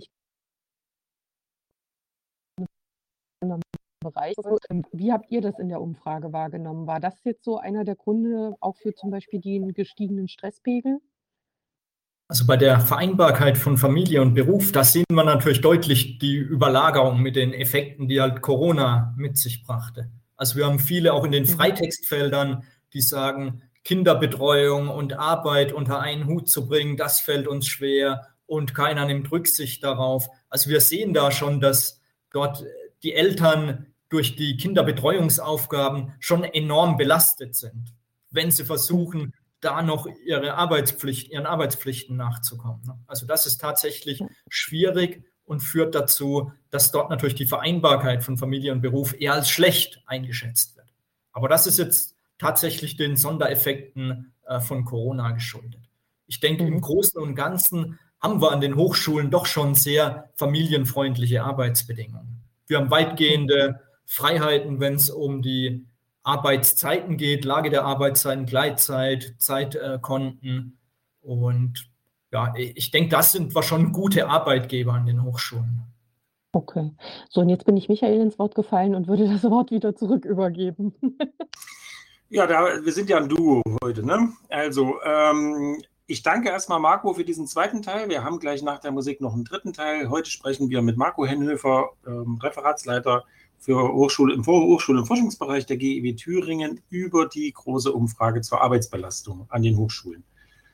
Bereich. Wie habt ihr das in der Umfrage wahrgenommen? War das jetzt so einer der Gründe auch für zum Beispiel den gestiegenen Stresspegel? Also bei der Vereinbarkeit von Familie und Beruf, da sehen wir natürlich deutlich die Überlagerung mit den Effekten, die halt Corona mit sich brachte. Also wir haben viele auch in den Freitextfeldern, die sagen, Kinderbetreuung und Arbeit unter einen Hut zu bringen, das fällt uns schwer und keiner nimmt Rücksicht darauf. Also wir sehen da schon, dass dort die Eltern durch die Kinderbetreuungsaufgaben schon enorm belastet sind, wenn sie versuchen, da noch ihren Arbeitspflichten nachzukommen. Also das ist tatsächlich schwierig und führt dazu, dass dort natürlich die Vereinbarkeit von Familie und Beruf eher als schlecht eingeschätzt wird. Aber das ist jetzt tatsächlich den Sondereffekten von Corona geschuldet. Ich denke, im Großen und Ganzen haben wir an den Hochschulen doch schon sehr familienfreundliche Arbeitsbedingungen. Wir haben weitgehende Freiheiten, wenn es um die Arbeitszeiten geht, Lage der Arbeitszeiten, Gleitzeit, Zeitkonten. Und ja, ich denke, das sind wir schon gute Arbeitgeber an den Hochschulen. Okay. So, und jetzt bin ich Michael ins Wort gefallen und würde das Wort wieder zurück übergeben. Ja, wir sind ja ein Duo heute, ne? Also, Ich danke erstmal Marco für diesen zweiten Teil. Wir haben gleich nach der Musik noch einen dritten Teil. Heute sprechen wir mit Marco Hennhöfer, Referatsleiter für Hochschule im Forschungsbereich der GEW Thüringen, über die große Umfrage zur Arbeitsbelastung an den Hochschulen.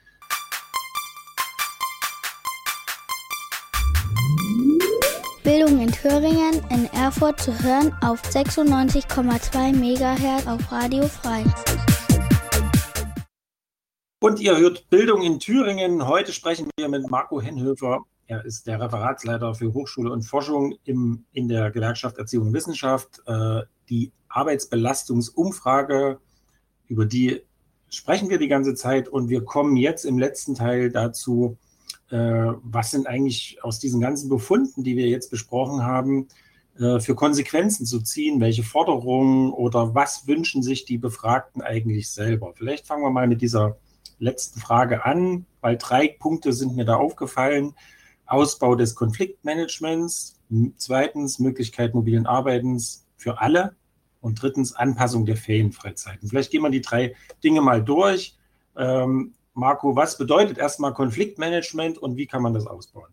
Bildung in Thüringen in Erfurt zu hören auf 96,2 MHz auf Radio Frei. Und ihr hört Bildung in Thüringen. Heute sprechen wir mit Marco Hennhöfer. Er ist der Referatsleiter für Hochschule und Forschung in der Gewerkschaft Erziehung und Wissenschaft. Die Arbeitsbelastungsumfrage, über die sprechen wir die ganze Zeit. Und wir kommen jetzt im letzten Teil dazu, was sind eigentlich aus diesen ganzen Befunden, die wir jetzt besprochen haben, für Konsequenzen zu ziehen, welche Forderungen oder was wünschen sich die Befragten eigentlich selber. Vielleicht fangen wir mal mit dieser letzten Frage an, weil 3 Punkte sind mir da aufgefallen. Ausbau des Konfliktmanagements, 2. Möglichkeit mobilen Arbeitens für alle und 3. Anpassung der Ferienfreizeiten. Vielleicht gehen wir die 3 Dinge mal durch. Marco, was bedeutet erstmal Konfliktmanagement und wie kann man das ausbauen?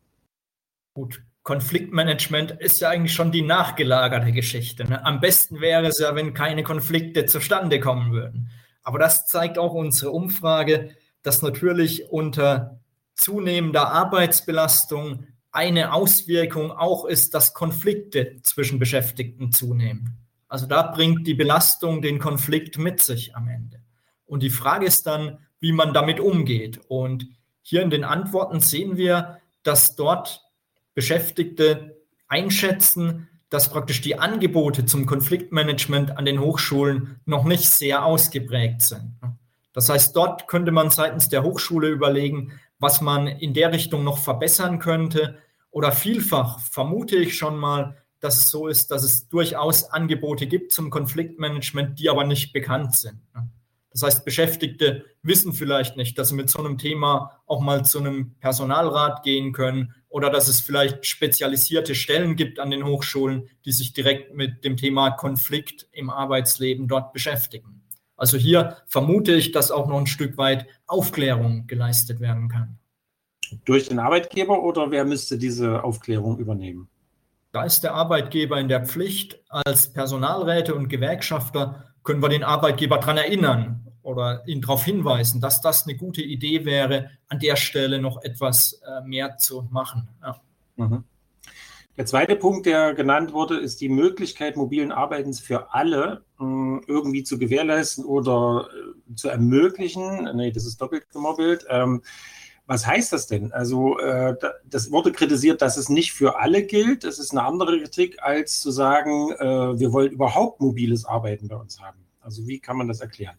Gut, Konfliktmanagement ist ja eigentlich schon die nachgelagerte Geschichte. Ne? Am besten wäre es ja, wenn keine Konflikte zustande kommen würden. Aber das zeigt auch unsere Umfrage, dass natürlich unter zunehmender Arbeitsbelastung eine Auswirkung auch ist, dass Konflikte zwischen Beschäftigten zunehmen. Also da bringt die Belastung den Konflikt mit sich am Ende. Und die Frage ist dann, wie man damit umgeht. Und hier in den Antworten sehen wir, dass dort Beschäftigte einschätzen, dass praktisch die Angebote zum Konfliktmanagement an den Hochschulen noch nicht sehr ausgeprägt sind. Das heißt, dort könnte man seitens der Hochschule überlegen, was man in der Richtung noch verbessern könnte. Oder vielfach vermute ich schon mal, dass es so ist, dass es durchaus Angebote gibt zum Konfliktmanagement, die aber nicht bekannt sind. Das heißt, Beschäftigte wissen vielleicht nicht, dass sie mit so einem Thema auch mal zu einem Personalrat gehen können oder dass es vielleicht spezialisierte Stellen gibt an den Hochschulen, die sich direkt mit dem Thema Konflikt im Arbeitsleben dort beschäftigen. Also hier vermute ich, dass auch noch ein Stück weit Aufklärung geleistet werden kann. Durch den Arbeitgeber oder wer müsste diese Aufklärung übernehmen? Da ist der Arbeitgeber in der Pflicht. Als Personalräte und Gewerkschafter können wir den Arbeitgeber daran erinnern oder ihn darauf hinweisen, dass das eine gute Idee wäre, an der Stelle noch etwas mehr zu machen. Ja. Mhm. Der zweite Punkt, der genannt wurde, ist die Möglichkeit mobilen Arbeitens für alle irgendwie zu gewährleisten oder zu ermöglichen. Nee, das ist doppelt gemoppelt. Was heißt das denn? Also das wurde kritisiert, dass es nicht für alle gilt. Das ist eine andere Kritik, als zu sagen, wir wollen überhaupt mobiles Arbeiten bei uns haben. Also wie kann man das erklären?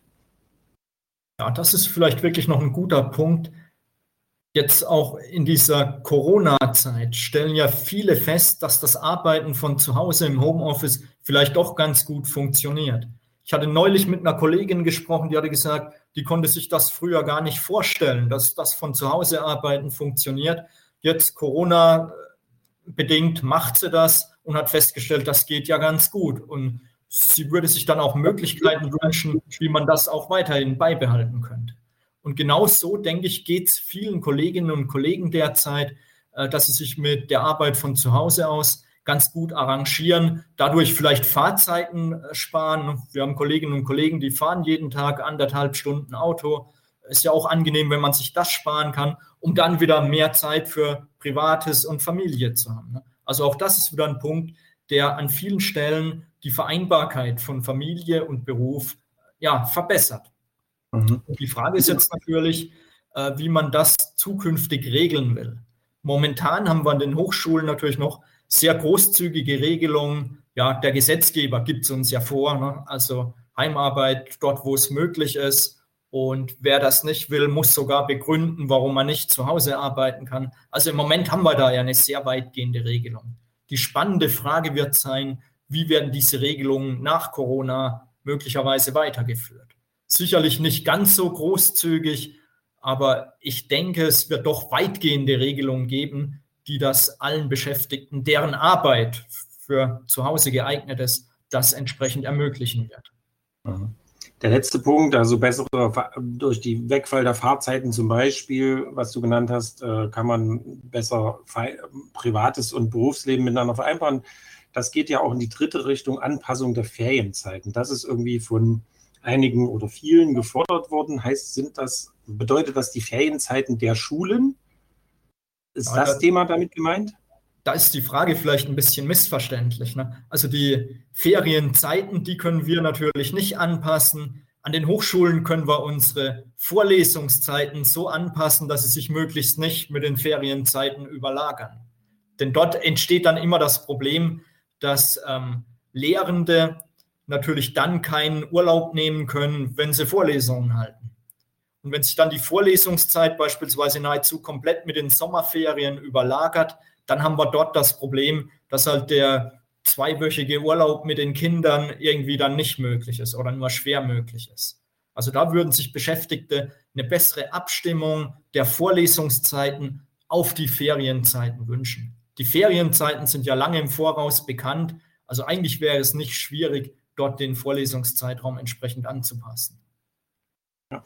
Ja, das ist vielleicht wirklich noch ein guter Punkt. Jetzt auch in dieser Corona-Zeit stellen ja viele fest, dass das Arbeiten von zu Hause im Homeoffice vielleicht doch ganz gut funktioniert. Ich hatte neulich mit einer Kollegin gesprochen, die hatte gesagt, die konnte sich das früher gar nicht vorstellen, dass das von zu Hause arbeiten funktioniert. Jetzt Corona-bedingt macht sie das und hat festgestellt, das geht ja ganz gut. Und sie würde sich dann auch Möglichkeiten wünschen, wie man das auch weiterhin beibehalten könnte. Und genau so, denke ich, geht es vielen Kolleginnen und Kollegen derzeit, dass sie sich mit der Arbeit von zu Hause aus ganz gut arrangieren, dadurch vielleicht Fahrzeiten sparen. Wir haben Kolleginnen und Kollegen, die fahren jeden Tag 1,5 Stunden Auto. Ist ja auch angenehm, wenn man sich das sparen kann, um dann wieder mehr Zeit für Privates und Familie zu haben. Also auch das ist wieder ein Punkt, der an vielen Stellen die Vereinbarkeit von Familie und Beruf verbessert. Und die Frage ist jetzt natürlich, wie man das zukünftig regeln will. Momentan haben wir an den Hochschulen natürlich noch sehr großzügige Regelungen. Ja, der Gesetzgeber gibt es uns ja vor, ne? Also Heimarbeit dort, wo es möglich ist. Und wer das nicht will, muss sogar begründen, warum man nicht zu Hause arbeiten kann. Also im Moment haben wir da ja eine sehr weitgehende Regelung. Die spannende Frage wird sein, wie werden diese Regelungen nach Corona möglicherweise weitergeführt? Sicherlich nicht ganz so großzügig, aber ich denke, es wird doch weitgehende Regelungen geben, die das allen Beschäftigten, deren Arbeit für zu Hause geeignet ist, das entsprechend ermöglichen wird. Der letzte Punkt, also durch die Wegfall der Fahrzeiten zum Beispiel, was du genannt hast, kann man besser Privates und Berufsleben miteinander vereinbaren. Das geht ja auch in die dritte Richtung, Anpassung der Ferienzeiten. Das ist irgendwie von einigen oder vielen gefordert worden. Bedeutet das die Ferienzeiten der Schulen? Ist das Thema damit gemeint? Da ist die Frage vielleicht ein bisschen missverständlich, ne? Also die Ferienzeiten, die können wir natürlich nicht anpassen. An den Hochschulen können wir unsere Vorlesungszeiten so anpassen, dass sie sich möglichst nicht mit den Ferienzeiten überlagern. Denn dort entsteht dann immer das Problem, dass Lehrende natürlich dann keinen Urlaub nehmen können, wenn sie Vorlesungen halten. Und wenn sich dann die Vorlesungszeit beispielsweise nahezu komplett mit den Sommerferien überlagert, dann haben wir dort das Problem, dass halt der 2-wöchige Urlaub mit den Kindern irgendwie dann nicht möglich ist oder nur schwer möglich ist. Also da würden sich Beschäftigte eine bessere Abstimmung der Vorlesungszeiten auf die Ferienzeiten wünschen. Die Ferienzeiten sind ja lange im Voraus bekannt, also eigentlich wäre es nicht schwierig, dort den Vorlesungszeitraum entsprechend anzupassen. Ja.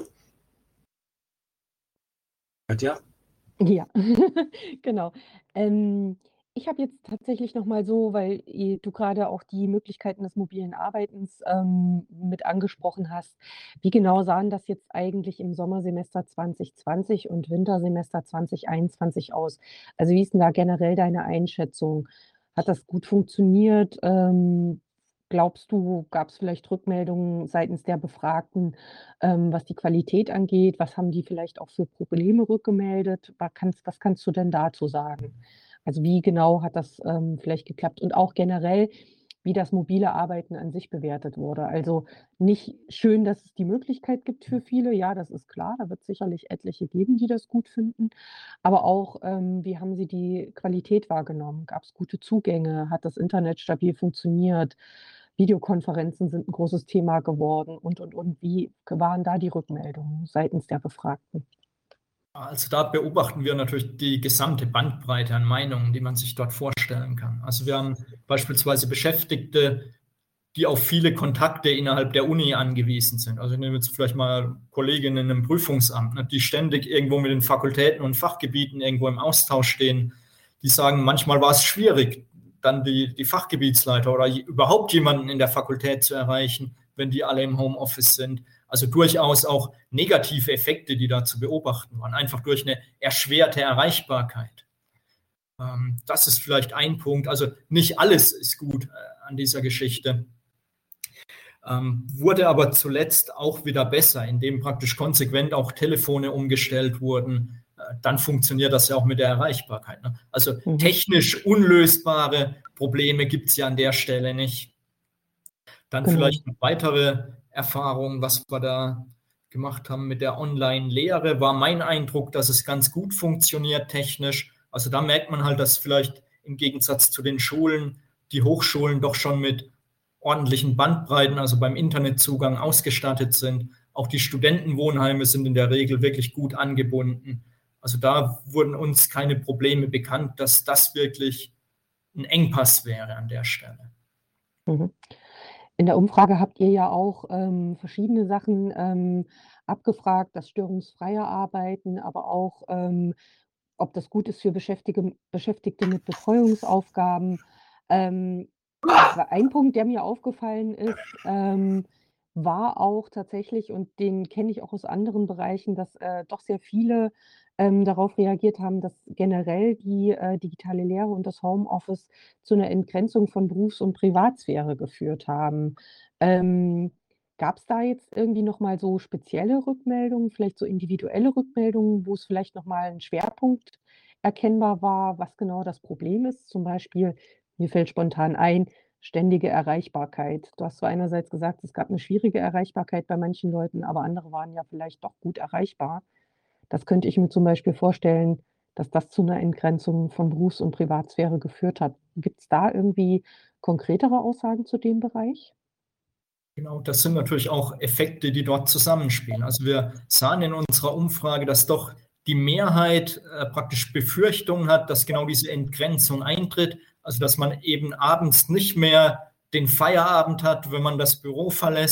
Katja? Ja, genau. Ich habe jetzt tatsächlich noch mal so, weil du gerade auch die Möglichkeiten des mobilen Arbeitens mit angesprochen hast. Wie genau sahen das jetzt eigentlich im Sommersemester 2020 und Wintersemester 2021 aus? Also wie ist denn da generell deine Einschätzung? Hat das gut funktioniert? Glaubst du, gab es vielleicht Rückmeldungen seitens der Befragten, was die Qualität angeht? Was haben die vielleicht auch für Probleme rückgemeldet? Was kannst du denn dazu sagen? Also wie genau hat das vielleicht geklappt? Und auch generell, wie das mobile Arbeiten an sich bewertet wurde. Also nicht schön, dass es die Möglichkeit gibt für viele. Ja, das ist klar. Da wird es sicherlich etliche geben, die das gut finden. Aber auch, wie haben sie die Qualität wahrgenommen? Gab es gute Zugänge? Hat das Internet stabil funktioniert? Videokonferenzen sind ein großes Thema geworden und. Wie waren da die Rückmeldungen seitens der Befragten? Also da beobachten wir natürlich die gesamte Bandbreite an Meinungen, die man sich dort vorstellen kann. Also wir haben beispielsweise Beschäftigte, die auf viele Kontakte innerhalb der Uni angewiesen sind. Also ich nehme jetzt vielleicht mal Kolleginnen im Prüfungsamt, ne, die ständig irgendwo mit den Fakultäten und Fachgebieten irgendwo im Austausch stehen. Die sagen, manchmal war es schwierig, dann die Fachgebietsleiter oder überhaupt jemanden in der Fakultät zu erreichen, wenn die alle im Homeoffice sind. Also durchaus auch negative Effekte, die da zu beobachten waren, einfach durch eine erschwerte Erreichbarkeit. Das ist vielleicht ein Punkt. Also nicht alles ist gut an dieser Geschichte. Wurde aber zuletzt auch wieder besser, indem praktisch konsequent auch Telefone umgestellt wurden. Dann funktioniert das ja auch mit der Erreichbarkeit, ne? Also technisch unlösbare Probleme gibt es ja an der Stelle nicht. Dann vielleicht eine weitere Erfahrung, was wir da gemacht haben mit der Online-Lehre, war mein Eindruck, dass es ganz gut funktioniert technisch. Also da merkt man halt, dass vielleicht im Gegensatz zu den Schulen die Hochschulen doch schon mit ordentlichen Bandbreiten, also beim Internetzugang ausgestattet sind. Auch die Studentenwohnheime sind in der Regel wirklich gut angebunden. Also da wurden uns keine Probleme bekannt, dass das wirklich ein Engpass wäre an der Stelle. Mhm. In der Umfrage habt ihr ja auch verschiedene Sachen abgefragt, das störungsfreie Arbeiten, aber auch, ob das gut ist für Beschäftigte mit Betreuungsaufgaben. Ein Punkt, der mir aufgefallen ist, war auch tatsächlich, und den kenne ich auch aus anderen Bereichen, dass doch sehr viele darauf reagiert haben, dass generell die digitale Lehre und das Homeoffice zu einer Entgrenzung von Berufs- und Privatsphäre geführt haben. Gab es da jetzt irgendwie noch mal so spezielle Rückmeldungen, vielleicht so individuelle Rückmeldungen, wo es vielleicht noch mal 'n Schwerpunkt erkennbar war, was genau das Problem ist? Zum Beispiel, mir fällt spontan ein, ständige Erreichbarkeit. Du hast zwar einerseits gesagt, es gab eine schwierige Erreichbarkeit bei manchen Leuten, aber andere waren ja vielleicht doch gut erreichbar. Das könnte ich mir zum Beispiel vorstellen, dass das zu einer Entgrenzung von Berufs- und Privatsphäre geführt hat. Gibt es da irgendwie konkretere Aussagen zu dem Bereich? Genau, das sind natürlich auch Effekte, die dort zusammenspielen. Also wir sahen in unserer Umfrage, dass doch die Mehrheit praktisch Befürchtungen hat, dass genau diese Entgrenzung eintritt. Also dass man eben abends nicht mehr den Feierabend hat, wenn man das Büro verlässt,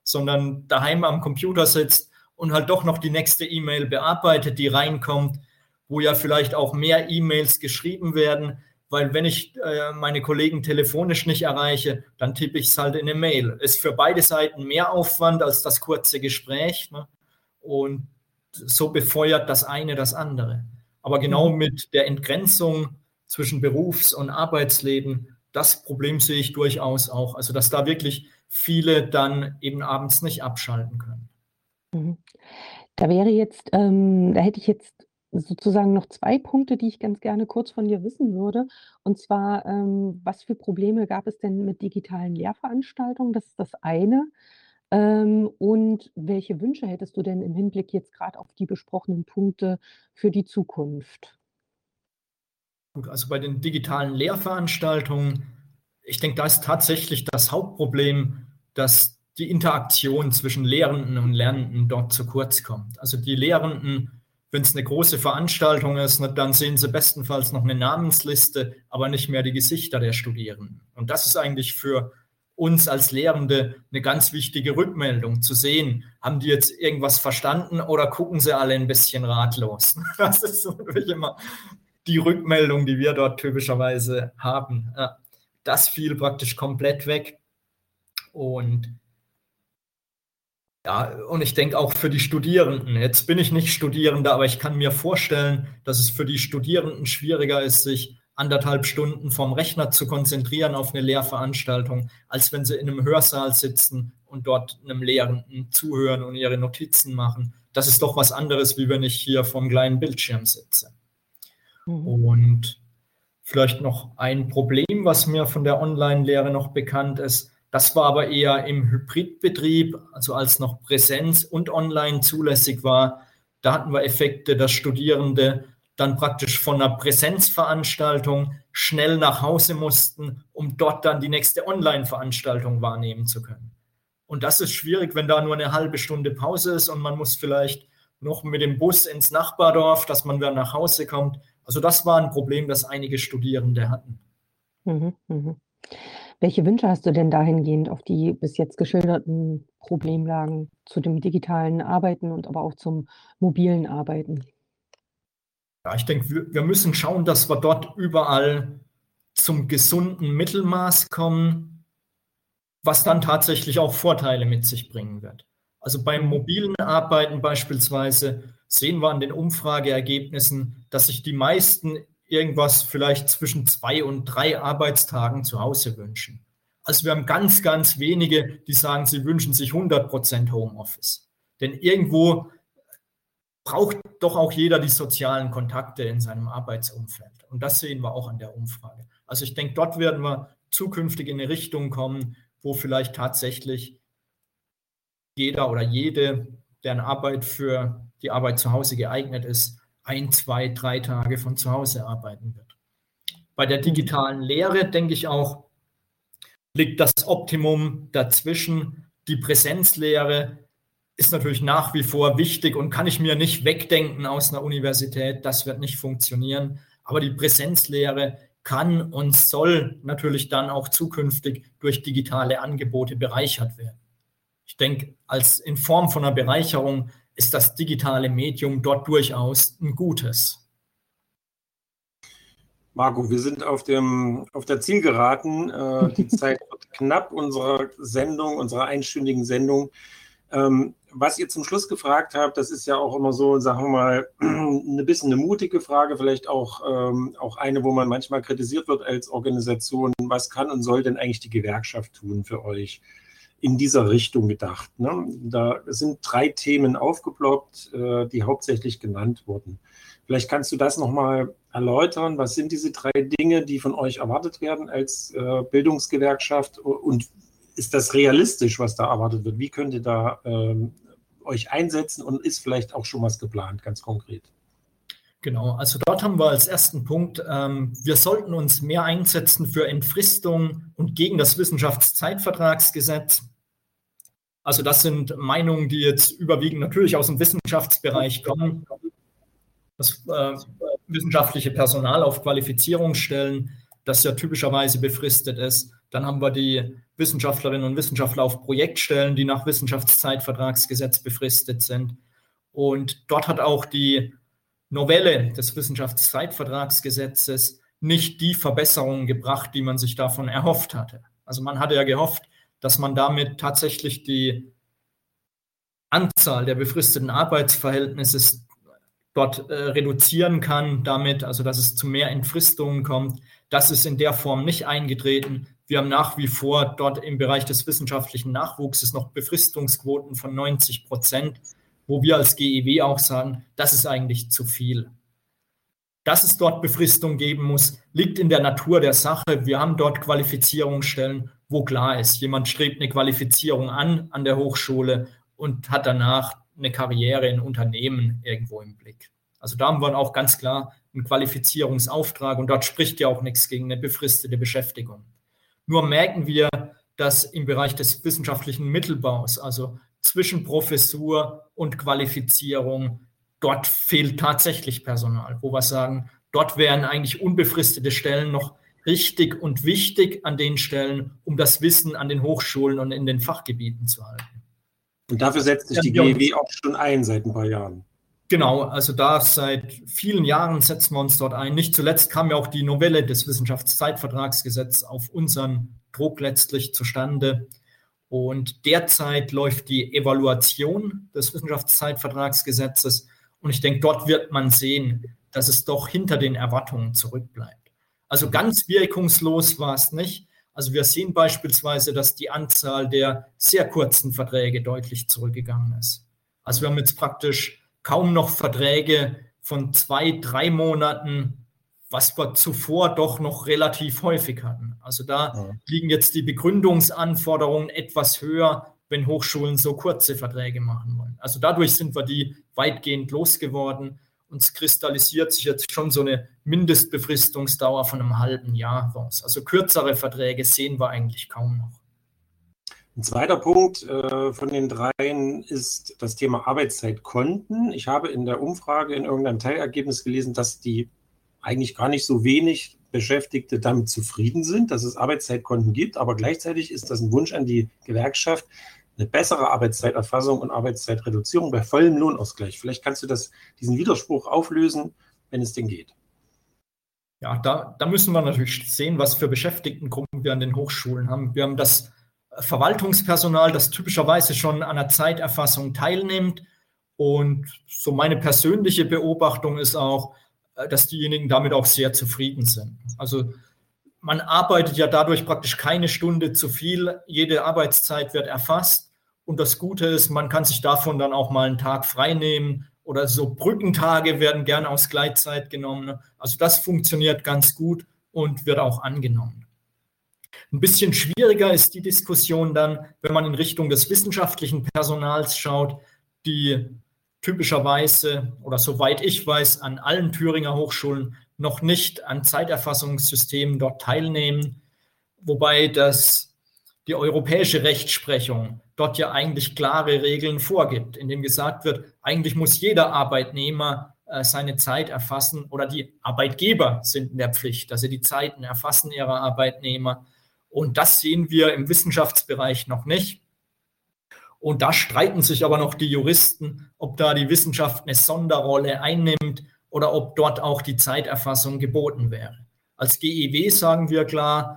sondern daheim am Computer sitzt und halt doch noch die nächste E-Mail bearbeitet, die reinkommt, wo ja vielleicht auch mehr E-Mails geschrieben werden, weil wenn ich meine Kollegen telefonisch nicht erreiche, dann tippe ich es halt in eine Mail. Ist für beide Seiten mehr Aufwand als das kurze Gespräch, ne? Und so befeuert das eine das andere. Aber genau mit der Entgrenzung zwischen Berufs- und Arbeitsleben, das Problem sehe ich durchaus auch. Also dass da wirklich viele dann eben abends nicht abschalten können. Mhm. Da hätte ich jetzt sozusagen noch 2 Punkte, die ich ganz gerne kurz von dir wissen würde. Und zwar, was für Probleme gab es denn mit digitalen Lehrveranstaltungen? Das ist das eine. Und welche Wünsche hättest du denn im Hinblick jetzt gerade auf die besprochenen Punkte für die Zukunft? Gut, also bei den digitalen Lehrveranstaltungen, ich denke, da ist tatsächlich das Hauptproblem, dass die Interaktion zwischen Lehrenden und Lernenden dort zu kurz kommt. Also die Lehrenden, wenn es eine große Veranstaltung ist, dann sehen sie bestenfalls noch eine Namensliste, aber nicht mehr die Gesichter der Studierenden. Und das ist eigentlich für uns als Lehrende eine ganz wichtige Rückmeldung, zu sehen, haben die jetzt irgendwas verstanden oder gucken sie alle ein bisschen ratlos. Das ist natürlich immer die Rückmeldung, die wir dort typischerweise haben. Das fiel praktisch komplett weg. Und ich denke auch für die Studierenden. Jetzt bin ich nicht Studierender, aber ich kann mir vorstellen, dass es für die Studierenden schwieriger ist, sich 1,5 Stunden vom Rechner zu konzentrieren auf eine Lehrveranstaltung, als wenn sie in einem Hörsaal sitzen und dort einem Lehrenden zuhören und ihre Notizen machen. Das ist doch was anderes, wie wenn ich hier vom kleinen Bildschirm sitze. Und vielleicht noch ein Problem, was mir von der Online-Lehre noch bekannt ist. Das war aber eher im Hybridbetrieb, also als noch Präsenz und Online zulässig war. Da hatten wir Effekte, dass Studierende dann praktisch von einer Präsenzveranstaltung schnell nach Hause mussten, um dort dann die nächste Online-Veranstaltung wahrnehmen zu können. Und das ist schwierig, wenn da nur eine halbe Stunde Pause ist und man muss vielleicht noch mit dem Bus ins Nachbardorf, dass man dann nach Hause kommt. Also das war ein Problem, das einige Studierende hatten. Welche Wünsche hast du denn dahingehend auf die bis jetzt geschilderten Problemlagen zu dem digitalen Arbeiten und aber auch zum mobilen Arbeiten? Ja, ich denke, wir müssen schauen, dass wir dort überall zum gesunden Mittelmaß kommen, was dann tatsächlich auch Vorteile mit sich bringen wird. Also beim mobilen Arbeiten beispielsweise sehen wir an den Umfrageergebnissen, dass sich die meisten irgendwas vielleicht zwischen 2 und 3 Arbeitstagen zu Hause wünschen. Also wir haben ganz, ganz wenige, die sagen, sie wünschen sich 100% Homeoffice. Denn irgendwo braucht doch auch jeder die sozialen Kontakte in seinem Arbeitsumfeld. Und das sehen wir auch an der Umfrage. Also ich denke, dort werden wir zukünftig in eine Richtung kommen, wo vielleicht tatsächlich jeder oder jede, deren Arbeit für die Arbeit zu Hause geeignet ist, 1, 2, 3 Tage von zu Hause arbeiten wird. Bei der digitalen Lehre, denke ich auch, liegt das Optimum dazwischen. Die Präsenzlehre ist natürlich nach wie vor wichtig und kann ich mir nicht wegdenken aus einer Universität. Das wird nicht funktionieren. Aber die Präsenzlehre kann und soll natürlich dann auch zukünftig durch digitale Angebote bereichert werden. Ich denke, in Form von einer Bereicherung ist das digitale Medium dort durchaus ein gutes. Marco, wir sind auf der Zielgeraden. Die Zeit wird knapp unserer einstündigen Sendung. Was ihr zum Schluss gefragt habt, das ist ja auch immer so, sagen wir mal, ein bisschen eine mutige Frage, vielleicht auch eine, wo man manchmal kritisiert wird als Organisation. Was kann und soll denn eigentlich die Gewerkschaft tun für euch? In dieser Richtung gedacht. Ne? Da sind 3 Themen aufgeploppt, die hauptsächlich genannt wurden. Vielleicht kannst du das nochmal erläutern. Was sind diese 3 Dinge, die von euch erwartet werden als Bildungsgewerkschaft? Und ist das realistisch, was da erwartet wird? Wie könnt ihr da euch einsetzen und ist vielleicht auch schon was geplant, ganz konkret? Genau, also dort haben wir als ersten Punkt, wir sollten uns mehr einsetzen für Entfristung und gegen das Wissenschaftszeitvertragsgesetz. Also das sind Meinungen, die jetzt überwiegend natürlich aus dem Wissenschaftsbereich kommen. Das wissenschaftliche Personal auf Qualifizierungsstellen, das ja typischerweise befristet ist, Dann haben wir die Wissenschaftlerinnen und Wissenschaftler auf Projektstellen, die nach Wissenschaftszeitvertragsgesetz befristet sind. Und dort hat auch die Novelle des Wissenschaftszeitvertragsgesetzes nicht die Verbesserungen gebracht, die man sich davon erhofft hatte. Also man hatte ja gehofft, dass man damit tatsächlich die Anzahl der befristeten Arbeitsverhältnisse dort reduzieren kann, damit, also dass es zu mehr Entfristungen kommt. Das ist in der Form nicht eingetreten. Wir haben nach wie vor dort im Bereich des wissenschaftlichen Nachwuchses noch Befristungsquoten von 90%, wo wir als GEW auch sagen, das ist eigentlich zu viel. Dass es dort Befristung geben muss, liegt in der Natur der Sache. Wir haben dort Qualifizierungsstellen, wo klar ist, jemand strebt eine Qualifizierung an der Hochschule und hat danach eine Karriere in Unternehmen irgendwo im Blick. Also da haben wir auch ganz klar einen Qualifizierungsauftrag und dort spricht ja auch nichts gegen eine befristete Beschäftigung. Nur merken wir, dass im Bereich des wissenschaftlichen Mittelbaus, also zwischen Professur und Qualifizierung, dort fehlt tatsächlich Personal, wo wir sagen, dort wären eigentlich unbefristete Stellen noch richtig und wichtig an den Stellen, um das Wissen an den Hochschulen und in den Fachgebieten zu halten. Und dafür setzt sich die GEW auch schon ein seit ein paar Jahren. Genau, also da seit vielen Jahren setzen wir uns dort ein. Nicht zuletzt kam ja auch die Novelle des Wissenschaftszeitvertragsgesetzes auf unseren Druck letztlich zustande. Und derzeit läuft die Evaluation des Wissenschaftszeitvertragsgesetzes. Und ich denke, dort wird man sehen, dass es doch hinter den Erwartungen zurückbleibt. Also ganz wirkungslos war es nicht. Also wir sehen beispielsweise, dass die Anzahl der sehr kurzen Verträge deutlich zurückgegangen ist. Also wir haben jetzt praktisch kaum noch Verträge von 2-3 Monaten, was wir zuvor doch noch relativ häufig hatten. Also da liegen jetzt die Begründungsanforderungen etwas höher, wenn Hochschulen so kurze Verträge machen wollen. Also dadurch sind wir die weitgehend losgeworden. Uns kristallisiert sich jetzt schon so eine Mindestbefristungsdauer von einem halben Jahr raus. Also kürzere Verträge sehen wir eigentlich kaum noch. Ein zweiter Punkt von den dreien ist das Thema Arbeitszeitkonten. Ich habe in der Umfrage in irgendeinem Teilergebnis gelesen, dass die eigentlich gar nicht so wenig Beschäftigte damit zufrieden sind, dass es Arbeitszeitkonten gibt, aber gleichzeitig ist das ein Wunsch an die Gewerkschaft, eine bessere Arbeitszeiterfassung und Arbeitszeitreduzierung bei vollem Lohnausgleich. Vielleicht kannst du diesen Widerspruch auflösen, wenn es denn geht. Ja, da müssen wir natürlich sehen, was für Beschäftigtengruppen wir an den Hochschulen haben. Wir haben das Verwaltungspersonal, das typischerweise schon an der Zeiterfassung teilnimmt. Und so meine persönliche Beobachtung ist auch, dass diejenigen damit auch sehr zufrieden sind. Also man arbeitet ja dadurch praktisch keine Stunde zu viel. Jede Arbeitszeit wird erfasst. Und das Gute ist, man kann sich davon dann auch mal einen Tag frei nehmen. Oder so Brückentage werden gerne aus Gleitzeit genommen. Also das funktioniert ganz gut und wird auch angenommen. Ein bisschen schwieriger ist die Diskussion dann, wenn man in Richtung des wissenschaftlichen Personals schaut, die typischerweise oder soweit ich weiß, an allen Thüringer Hochschulen noch nicht an Zeiterfassungssystemen dort teilnehmen, wobei die europäische Rechtsprechung dort ja eigentlich klare Regeln vorgibt, in dem gesagt wird, eigentlich muss jeder Arbeitnehmer seine Zeit erfassen oder die Arbeitgeber sind in der Pflicht, dass sie die Zeiten erfassen ihrer Arbeitnehmer. Und das sehen wir im Wissenschaftsbereich noch nicht. Und da streiten sich aber noch die Juristen, ob da die Wissenschaft eine Sonderrolle einnimmt oder ob dort auch die Zeiterfassung geboten wäre. Als GEW sagen wir klar,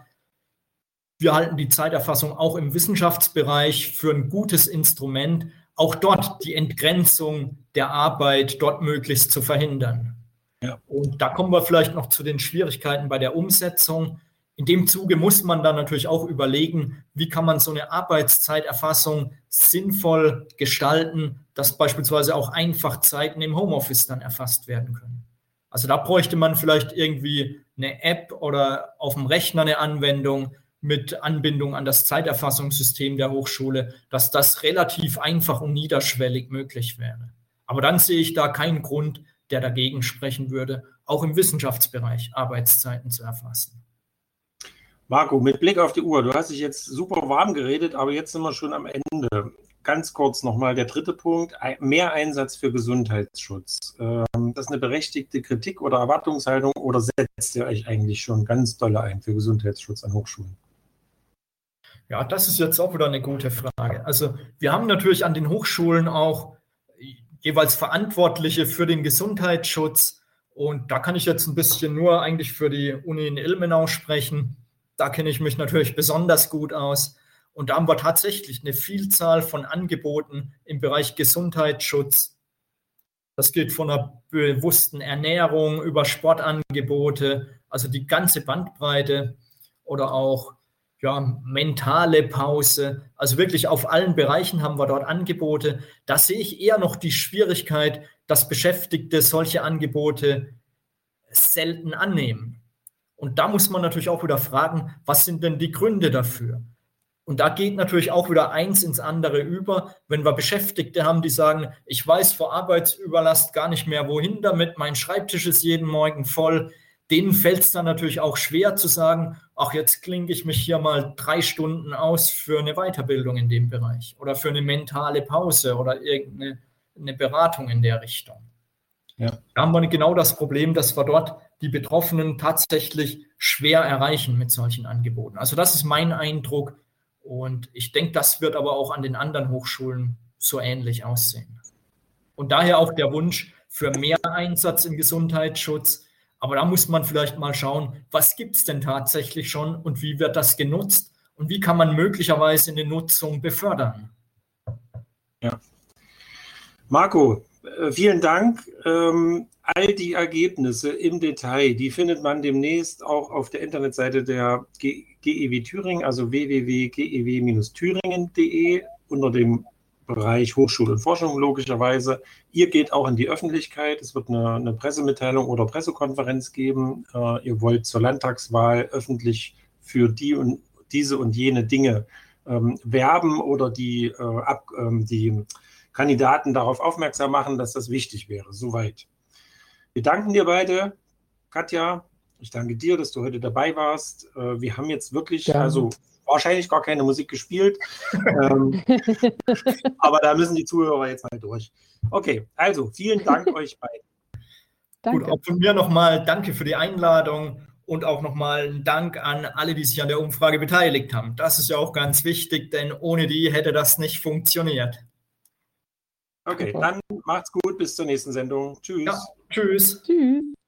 wir halten die Zeiterfassung auch im Wissenschaftsbereich für ein gutes Instrument, auch dort die Entgrenzung der Arbeit dort möglichst zu verhindern. Ja. Und da kommen wir vielleicht noch zu den Schwierigkeiten bei der Umsetzung. In dem Zuge muss man dann natürlich auch überlegen, wie kann man so eine Arbeitszeiterfassung sinnvoll gestalten, dass beispielsweise auch einfach Zeiten im Homeoffice dann erfasst werden können. Also da bräuchte man vielleicht irgendwie eine App oder auf dem Rechner eine Anwendung mit Anbindung an das Zeiterfassungssystem der Hochschule, dass das relativ einfach und niederschwellig möglich wäre. Aber dann sehe ich da keinen Grund, der dagegen sprechen würde, auch im Wissenschaftsbereich Arbeitszeiten zu erfassen. Marco, mit Blick auf die Uhr, du hast dich jetzt super warm geredet, aber jetzt sind wir schon am Ende. Ganz kurz nochmal der dritte Punkt, mehr Einsatz für Gesundheitsschutz. Das ist eine berechtigte Kritik oder Erwartungshaltung oder setzt ihr euch eigentlich schon ganz doll ein für Gesundheitsschutz an Hochschulen? Ja, das ist jetzt auch wieder eine gute Frage. Also wir haben natürlich an den Hochschulen auch jeweils Verantwortliche für den Gesundheitsschutz. Und da kann ich jetzt ein bisschen nur eigentlich für die Uni in Ilmenau sprechen. Da kenne ich mich natürlich besonders gut aus. Und da haben wir tatsächlich eine Vielzahl von Angeboten im Bereich Gesundheitsschutz. Das geht von einer bewussten Ernährung über Sportangebote, also die ganze Bandbreite oder auch mentale Pause. Also wirklich auf allen Bereichen haben wir dort Angebote. Da sehe ich eher noch die Schwierigkeit, dass Beschäftigte solche Angebote selten annehmen. Und da muss man natürlich auch wieder fragen, was sind denn die Gründe dafür? Und da geht natürlich auch wieder eins ins andere über, wenn wir Beschäftigte haben, die sagen, ich weiß vor Arbeitsüberlast gar nicht mehr, wohin damit, mein Schreibtisch ist jeden Morgen voll. Denen fällt es dann natürlich auch schwer zu sagen, ach, jetzt klinke ich mich hier mal 3 Stunden aus für eine Weiterbildung in dem Bereich oder für eine mentale Pause oder irgendeine Beratung in der Richtung. Ja. Da haben wir genau das Problem, dass wir dort die Betroffenen tatsächlich schwer erreichen mit solchen Angeboten. Also das ist mein Eindruck und ich denke, das wird aber auch an den anderen Hochschulen so ähnlich aussehen. Und daher auch der Wunsch für mehr Einsatz im Gesundheitsschutz. Aber da muss man vielleicht mal schauen, was gibt es denn tatsächlich schon und wie wird das genutzt und wie kann man möglicherweise eine Nutzung befördern. Ja. Marco, vielen Dank. All die Ergebnisse im Detail, die findet man demnächst auch auf der Internetseite der GEW Thüringen, also www.gew-thüringen.de unter dem Bereich Hochschule und Forschung logischerweise. Ihr geht auch in die Öffentlichkeit. Es wird eine Pressemitteilung oder Pressekonferenz geben. Ihr wollt zur Landtagswahl öffentlich für diese und jene Dinge werben oder die Kandidaten darauf aufmerksam machen, dass das wichtig wäre. Soweit. Wir danken dir beide. Katja, ich danke dir, dass du heute dabei warst. Wir haben jetzt wirklich, wahrscheinlich gar keine Musik gespielt, aber da müssen die Zuhörer jetzt mal durch. Okay, also vielen Dank euch beiden. Danke. Gut, auch von mir nochmal danke für die Einladung und auch nochmal ein Dank an alle, die sich an der Umfrage beteiligt haben. Das ist ja auch ganz wichtig, denn ohne die hätte das nicht funktioniert. Okay, dann macht's gut, bis zur nächsten Sendung. Tschüss. Ja, tschüss. Tschüss.